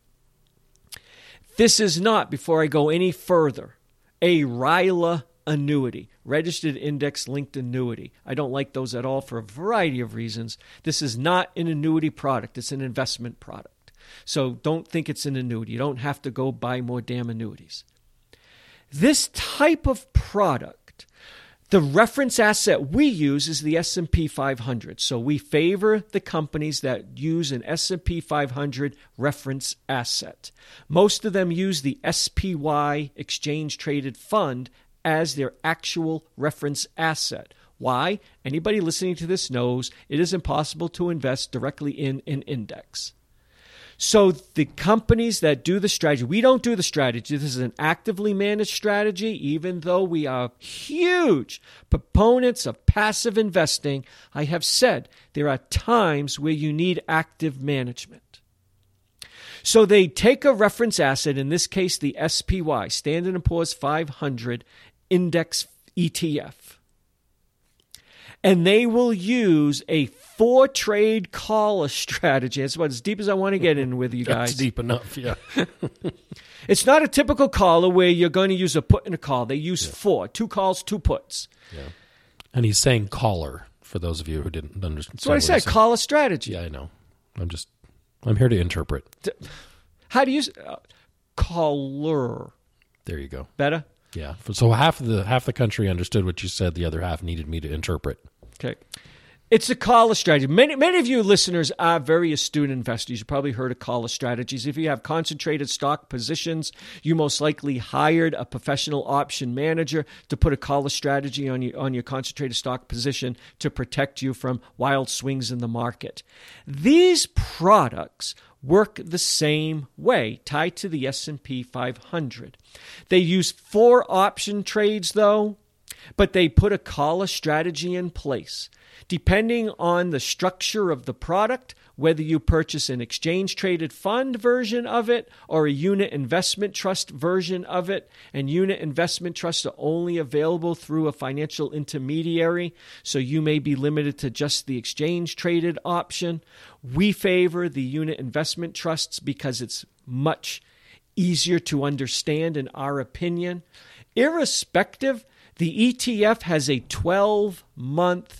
This is not, before I go any further, a RILA annuity, registered index linked annuity. I don't like those at all for a variety of reasons. This is not an annuity product. It's an investment product. So don't think it's an annuity. You don't have to go buy more damn annuities. This type of product, the reference asset we use is the S&P 500. So we favor the companies that use an S&P 500 reference asset. Most of them use the SPY exchange traded fund as their actual reference asset. Why? Anybody listening to this knows it is impossible to invest directly in an index. So the companies that do the strategy, we don't do the strategy. This is an actively managed strategy, even though we are huge proponents of passive investing. I have said there are times where you need active management. So they take a reference asset, in this case the SPY, Standard & Poor's 500 Index ETF, and they will use a 4-trade collar strategy. That's about as deep as I want to get in with you guys. That's deep enough, yeah. It's not a typical collar where you're going to use a put and a call. They use 4, 2 calls, 2 puts. Yeah. And he's saying collar, for those of you who didn't understand. That's what I said, collar strategy. Yeah, I know. I'm here to interpret. How do you collar? There you go. Better? Yeah. So half the country understood what you said. The other half needed me to interpret. Okay. It's a collar strategy. Many of you listeners are very astute investors. You've probably heard of collar strategies. If you have concentrated stock positions, you most likely hired a professional option manager to put a collar strategy on your concentrated stock position to protect you from wild swings in the market. These products work the same way, tied to the S&P 500. They use 4 option trades, though, but they put a collar strategy in place. Depending on the structure of the product, whether you purchase an exchange-traded fund version of it or a unit investment trust version of it, and unit investment trusts are only available through a financial intermediary, so you may be limited to just the exchange-traded option. We favor the unit investment trusts because it's much easier to understand in our opinion. Irrespective, the ETF has a 12-month,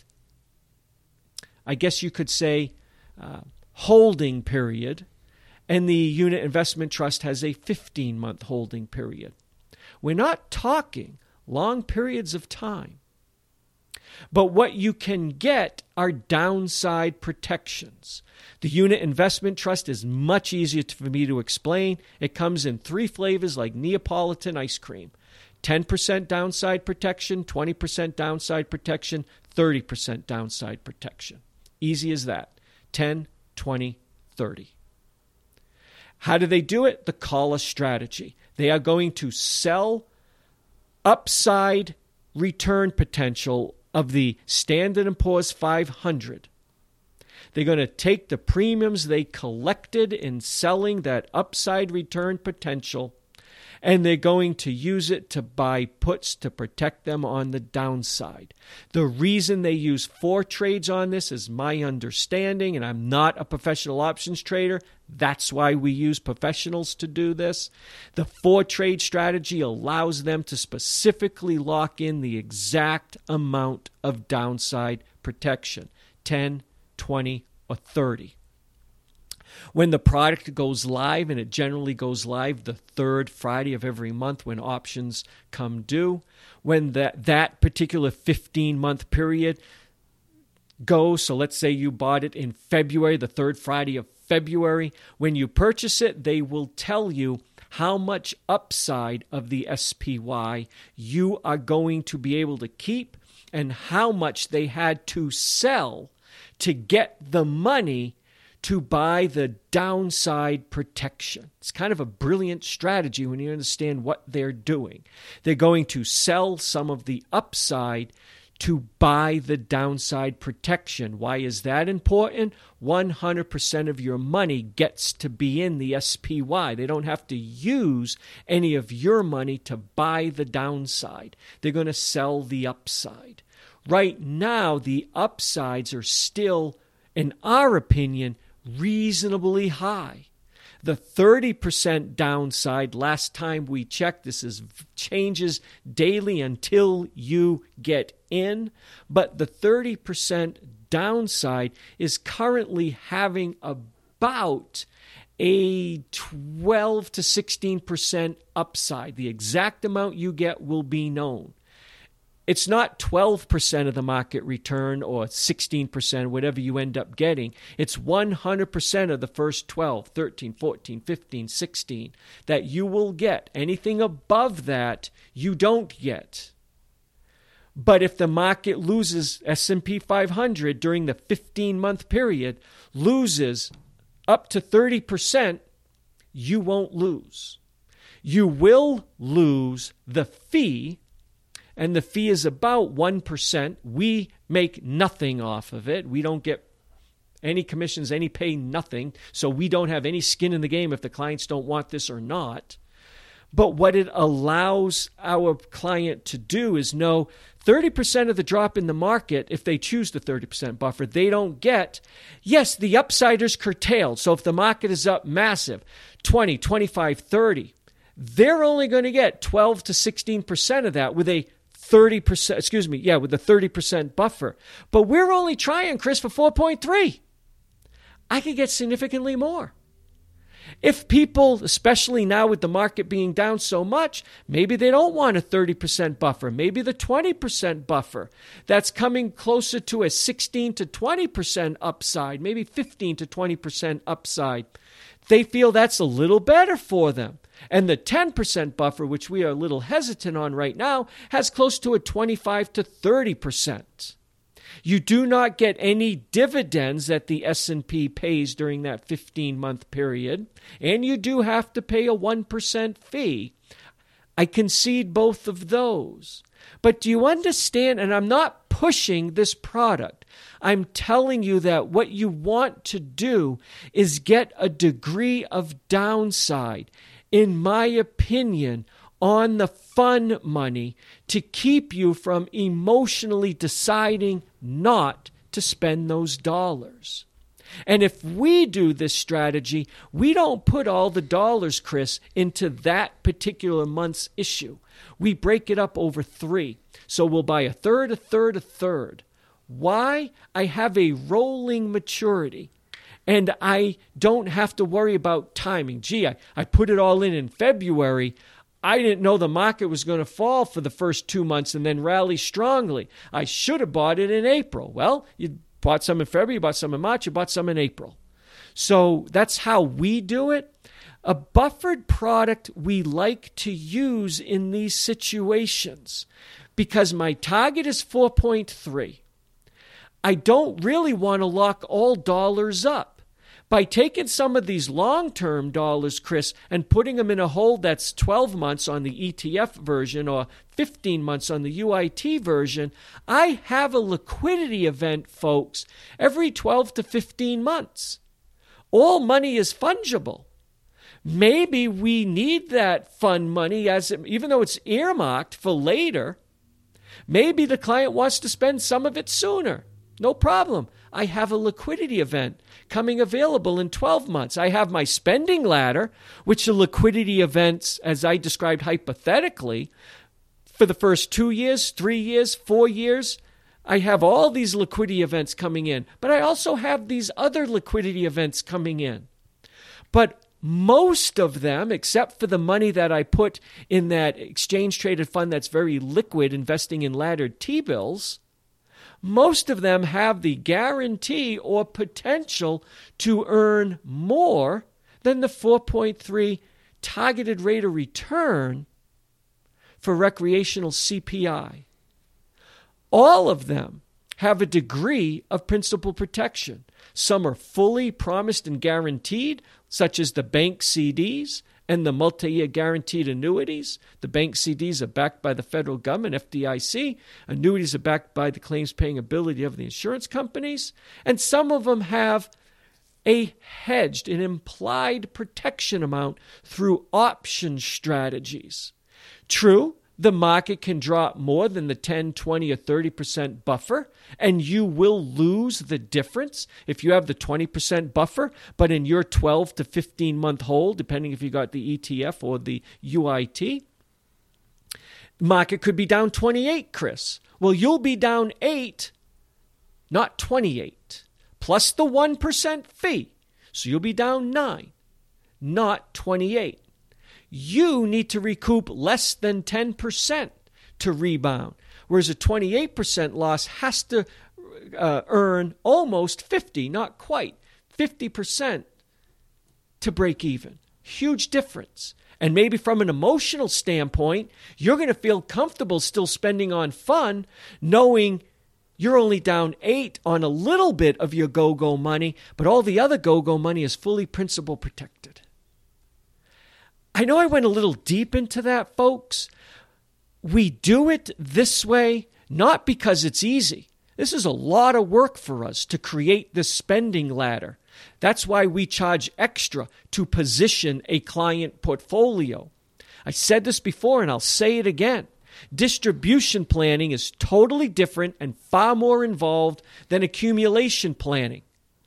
I guess you could say, holding period, and the unit investment trust has a 15-month holding period. We're not talking long periods of time, but what you can get are downside protections. The unit investment trust is much easier for me to explain. It comes in 3 flavors like Neapolitan ice cream. 10% downside protection, 20% downside protection, 30% downside protection. Easy as that. 10, 20, 30. How do they do it? The collar strategy. They are going to sell upside return potential of the Standard & Poor's 500. They're going to take the premiums they collected in selling that upside return potential, and they're going to use it to buy puts to protect them on the downside. The reason they use 4 trades on this is my understanding, and I'm not a professional options trader. That's why we use professionals to do this. The 4-trade strategy allows them to specifically lock in the exact amount of downside protection, 10, 20, or 30. When the product goes live, and it generally goes live the 3rd Friday of every month when options come due, when that particular 15-month period goes, so let's say you bought it in February, the 3rd Friday of February, when you purchase it, they will tell you how much upside of the SPY you are going to be able to keep and how much they had to sell to get the money to buy the downside protection. It's kind of a brilliant strategy when you understand what they're doing. They're going to sell some of the upside to buy the downside protection. Why is that important? 100% of your money gets to be in the SPY. They don't have to use any of your money to buy the downside. They're going to sell the upside. Right now, the upsides are still, in our opinion, reasonably high. The 30% downside, last time we checked, changes daily until you get in, but the 30% downside is currently having about a 12 to 16% upside. The exact amount you get will be known. It's not 12% of the market return or 16%, whatever you end up getting. It's 100% of the first 12, 13, 14, 15, 16 that you will get. Anything above that, you don't get. But if the market loses, S&P 500 during the 15-month period, loses up to 30%, you won't lose. You will lose the fee, and the fee is about 1%. We make nothing off of it. We don't get any commissions, any pay, nothing. So we don't have any skin in the game if the clients don't want this or not. But what it allows our client to do is know 30% of the drop in the market, if they choose the 30% buffer, they don't get. Yes, the upside is curtailed. So if the market is up massive, 20, 25, 30, they're only going to get 12 to 16% of that with a 30%, with the 30% buffer. But we're only trying, Chris, for 4.3. I could get significantly more. If people, especially now with the market being down so much, maybe they don't want a 30% buffer, maybe the 20% buffer. That's coming closer to a 16 to 20% upside, maybe 15 to 20% upside. They feel that's a little better for them. And the 10% buffer, which we are a little hesitant on right now, has close to a 25 to 30%. You do not get any dividends that the S&P pays during that 15-month period, and you do have to pay a 1% fee. I concede both of those. But do you understand, and I'm not pushing this product, I'm telling you that what you want to do is get a degree of downside, in my opinion, on the fun money to keep you from emotionally deciding not to spend those dollars. And if we do this strategy, we don't put all the dollars, Chris, into that particular month's issue. We break it up over 3. So we'll buy a third, a third, a third. Why? I have a rolling maturity. And I don't have to worry about timing. Gee, I put it all in February. I didn't know the market was going to fall for the first 2 months and then rally strongly. I should have bought it in April. Well, you bought some in February, you bought some in March, you bought some in April. So that's how we do it. A buffered product we like to use in these situations because my target is 4.3. I don't really want to lock all dollars up. By taking some of these long-term dollars, Chris, and putting them in a hold that's 12 months on the ETF version or 15 months on the UIT version, I have a liquidity event, folks, every 12 to 15 months. All money is fungible. Maybe we need that fund money even though it's earmarked for later. Maybe the client wants to spend some of it sooner. No problem. I have a liquidity event coming available in 12 months. I have my spending ladder, which are liquidity events, as I described hypothetically, for the first 2 years, 3 years, 4 years. I have all these liquidity events coming in, but I also have these other liquidity events coming in. But most of them, except for the money that I put in that exchange-traded fund that's very liquid, investing in laddered T-bills, most of them have the guarantee or potential to earn more than the 4.3 targeted rate of return for recreational CPI. All of them have a degree of principal protection. Some are fully promised and guaranteed, such as the bank CDs and the multi-year guaranteed annuities. The bank CDs are backed by the federal government, FDIC. Annuities are backed by the claims-paying ability of the insurance companies. And some of them have a hedged, an implied protection amount through option strategies. True, the market can drop more than the 10, 20, or 30% buffer, and you will lose the difference if you have the 20% buffer, but in your 12 to 15-month hold, depending if you got the ETF or the UIT, market could be down 28, Chris. Well, you'll be down 8, not 28, plus the 1% fee. So you'll be down 9, not 28. You need to recoup less than 10% to rebound, whereas a 28% loss has to earn almost 50, not quite, 50% to break even. Huge difference. And maybe from an emotional standpoint, you're going to feel comfortable still spending on fun, knowing you're only down 8 on a little bit of your go-go money, but all the other go-go money is fully principal protected. I know I went a little deep into that, folks. We do it this way not because it's easy. This is a lot of work for us to create this spending ladder. That's why we charge extra to position a client portfolio. I said this before and I'll say it again. Distribution planning is totally different and far more involved than accumulation planning.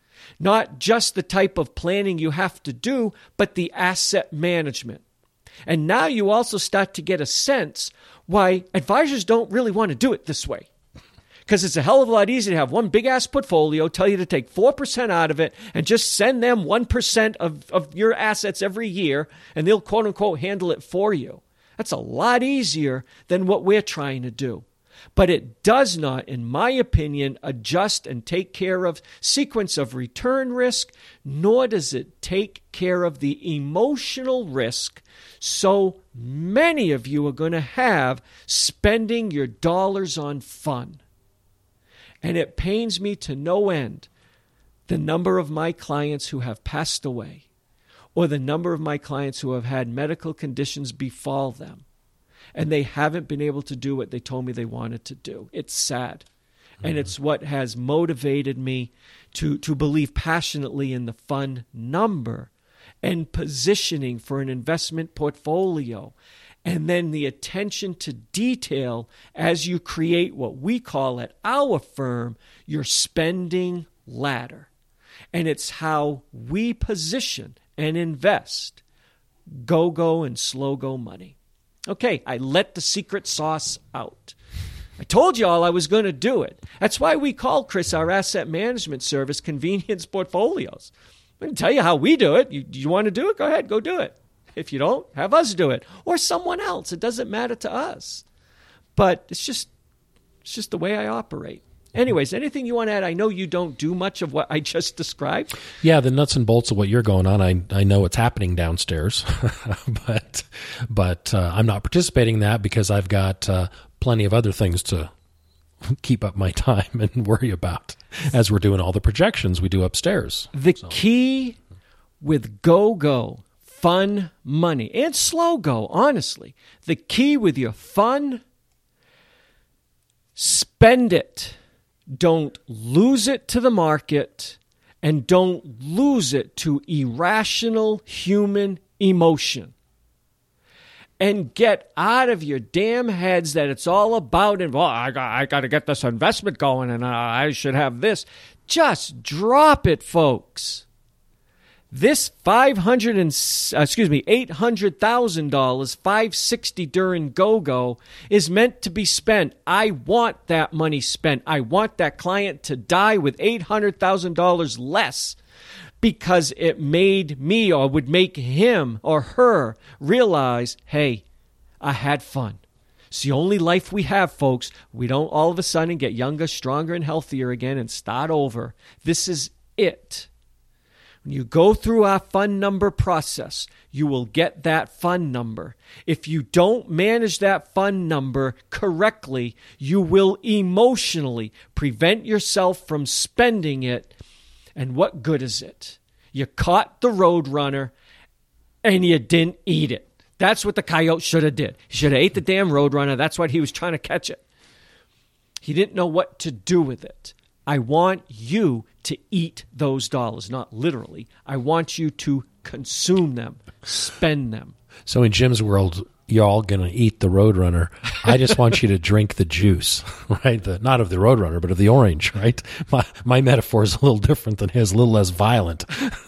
Not just the type of planning you have to do, but the asset management. And now you also start to get a sense why advisors don't really want to do it this way. Because it's a hell of a lot easier to have one big-ass portfolio, tell you to take 4% out of it, and just send them 1% of your assets every year, and they'll quote-unquote handle it for you. That's a lot easier than what we're trying to do. But it does not, in my opinion, adjust and take care of sequence of return risk, nor does it take care of the emotional risk so many of you are going to have spending your dollars on fun. And it pains me to no end the number of my clients who have passed away, or the number of my clients who have had medical conditions befall them, and they haven't been able to do what they told me they wanted to do. It's sad. And it's what has motivated me to believe passionately in the fun number and positioning for an investment portfolio. And then the attention to detail as you create what we call at our firm your spending ladder. And it's how we position and invest go-go and slow-go money. Okay, I let the secret sauce out. I told you all I was going to do it. That's why we call, Chris, our asset management service Convenience Portfolios. I can tell you how we do it. You want to do it? Go ahead, go do it. If you don't, have us do it. Or someone else. It doesn't matter to us. But it's just the way I operate. Anyways, anything you want to add? I know you don't do much of what I just described. Yeah, the nuts and bolts of what you're going on, I know it's happening downstairs, but I'm not participating in that because I've got plenty of other things to keep up my time and worry about as we're doing all the projections we do upstairs. The key with go-go, fun money, and slow-go, honestly, the key with your fun, spend it. Don't lose it to the market, and don't lose it to irrational human emotion. And get out of your damn heads that it's all about, and, well, I got to get this investment going, and I should have this. Just drop it, folks. This $800,000, $560 during go-go is meant to be spent. I want that money spent. I want that client to die with $800,000 less, because it made me, or would make him or her, realize, hey, I had fun. It's the only life we have, folks. We don't all of a sudden get younger, stronger, and healthier again and start over. This is it. When you go through our fund number process, you will get that fund number. If you don't manage that fund number correctly, you will emotionally prevent yourself from spending it. And what good is it? You caught the Roadrunner and you didn't eat it. That's what the coyote should have did. He should have ate the damn Roadrunner. That's what he was trying to catch it. He didn't know what to do with it. I want you to eat those dollars, not literally. I want you to consume them, spend them. So in Jim's world, you're all going to eat the Roadrunner. I just want you to drink the juice, right? Not of the Roadrunner, but of the orange, right? My metaphor is a little different than his, a little less violent.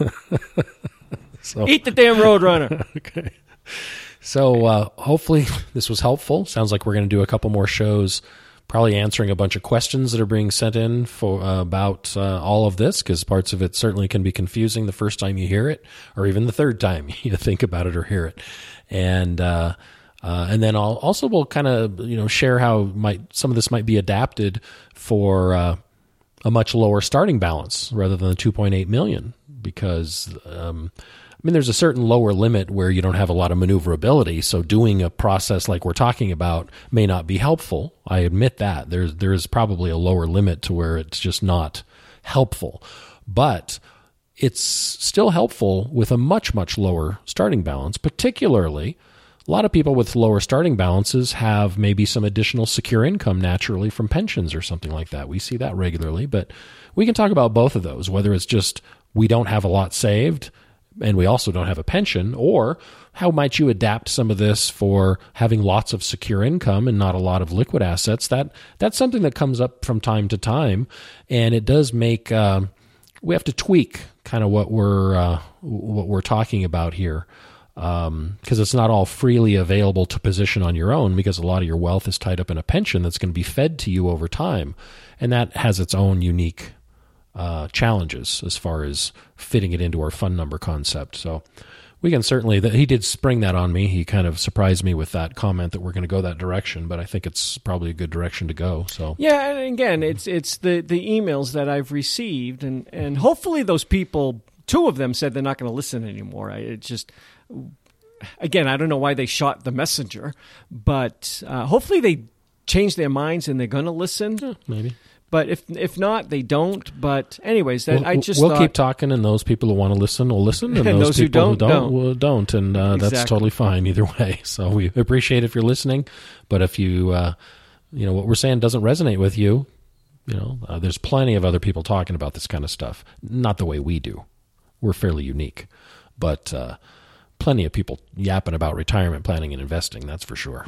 So, eat the damn Roadrunner. Okay. So hopefully this was helpful. Sounds like we're going to do a couple more shows, probably answering a bunch of questions that are being sent in for about all of this, because parts of it certainly can be confusing the first time you hear it, or even the third time you think about it or hear it. And then we'll kind of share how some of this might be adapted for a much lower starting balance rather than the 2.8 million, because there's a certain lower limit where you don't have a lot of maneuverability. So doing a process like we're talking about may not be helpful. I admit that there is probably a lower limit to where it's just not helpful, but it's still helpful with a much, much lower starting balance. Particularly, a lot of people with lower starting balances have maybe some additional secure income naturally from pensions or something like that. We see that regularly, but we can talk about both of those, whether it's just we don't have a lot saved and we also don't have a pension, or how might you adapt some of this for having lots of secure income and not a lot of liquid assets. That's something that comes up from time to time, and it does make we have to tweak kind of what we're talking about here, because it's not all freely available to position on your own, because a lot of your wealth is tied up in a pension that's going to be fed to you over time, and that has its own unique challenges as far as fitting it into our fund number concept. So we can certainly, he did spring that on me. He kind of surprised me with that comment that we're going to go that direction, but I think it's probably a good direction to go. So yeah, and again, it's the emails that I've received, and hopefully those people, 2 of them said they're not going to listen anymore. Again, I don't know why they shot the messenger, but hopefully they change their minds and they're going to listen. Yeah, maybe. But if not, they don't. But anyways, we'll keep talking, and those people who want to listen will listen, and those people who don't, and exactly. That's totally fine either way. So we appreciate if you're listening, but if you what we're saying doesn't resonate with you, there's plenty of other people talking about this kind of stuff. Not the way we do. We're fairly unique, but plenty of people yapping about retirement planning and investing. That's for sure.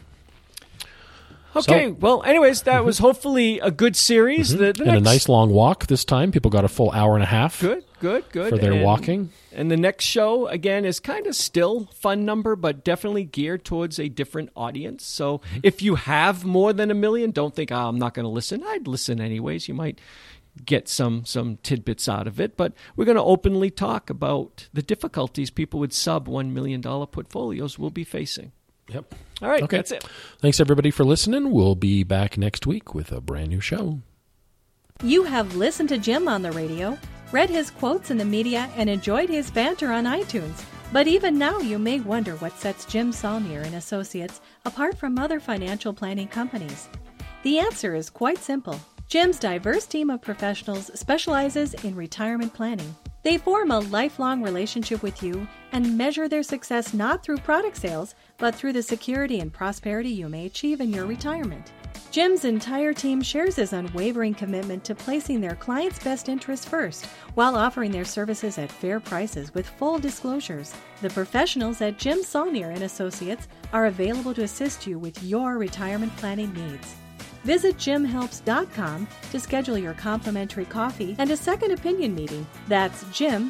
Okay, well, anyways, that was hopefully a good series. Mm-hmm. And a nice long walk this time. People got a full hour and a half. Good. For their walking. And the next show, again, is kind of still fun number, but definitely geared towards a different audience. So if you have more than $1 million, don't think, I'm not going to listen. I'd listen anyways. You might get some tidbits out of it. But we're going to openly talk about the difficulties people with sub $1 million portfolios will be facing. Yep. All right, okay. That's it. Thanks, everybody, for listening. We'll be back next week with a brand new show. You have listened to Jim on the radio, read his quotes in the media, and enjoyed his banter on iTunes. But even now, you may wonder what sets Jim Saulnier and Associates apart from other financial planning companies. The answer is quite simple. Jim's diverse team of professionals specializes in retirement planning. They form a lifelong relationship with you and measure their success not through product sales, but through the security and prosperity you may achieve in your retirement. Jim's entire team shares his unwavering commitment to placing their clients' best interests first, while offering their services at fair prices with full disclosures. The professionals at Jim Saulnier & Associates are available to assist you with your retirement planning needs. Visit jimhelps.com to schedule your complimentary coffee and a second opinion meeting. That's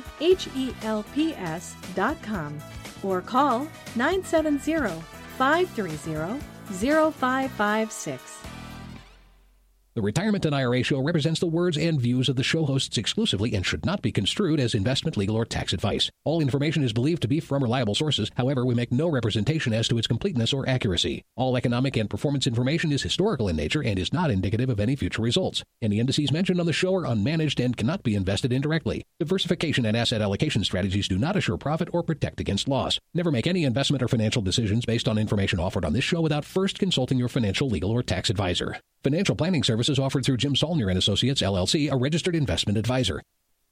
jimhelps.com. Or call 970-530-0556. The Retirement and IRA Show represents the words and views of the show hosts exclusively and should not be construed as investment, legal, or tax advice. All information is believed to be from reliable sources. However, we make no representation as to its completeness or accuracy. All economic and performance information is historical in nature and is not indicative of any future results. Any indices mentioned on the show are unmanaged and cannot be invested indirectly. Diversification and asset allocation strategies do not assure profit or protect against loss. Never make any investment or financial decisions based on information offered on this show without first consulting your financial, legal, or tax advisor. Financial planning services offered through Jim Saulnier & Associates, LLC, a registered investment advisor.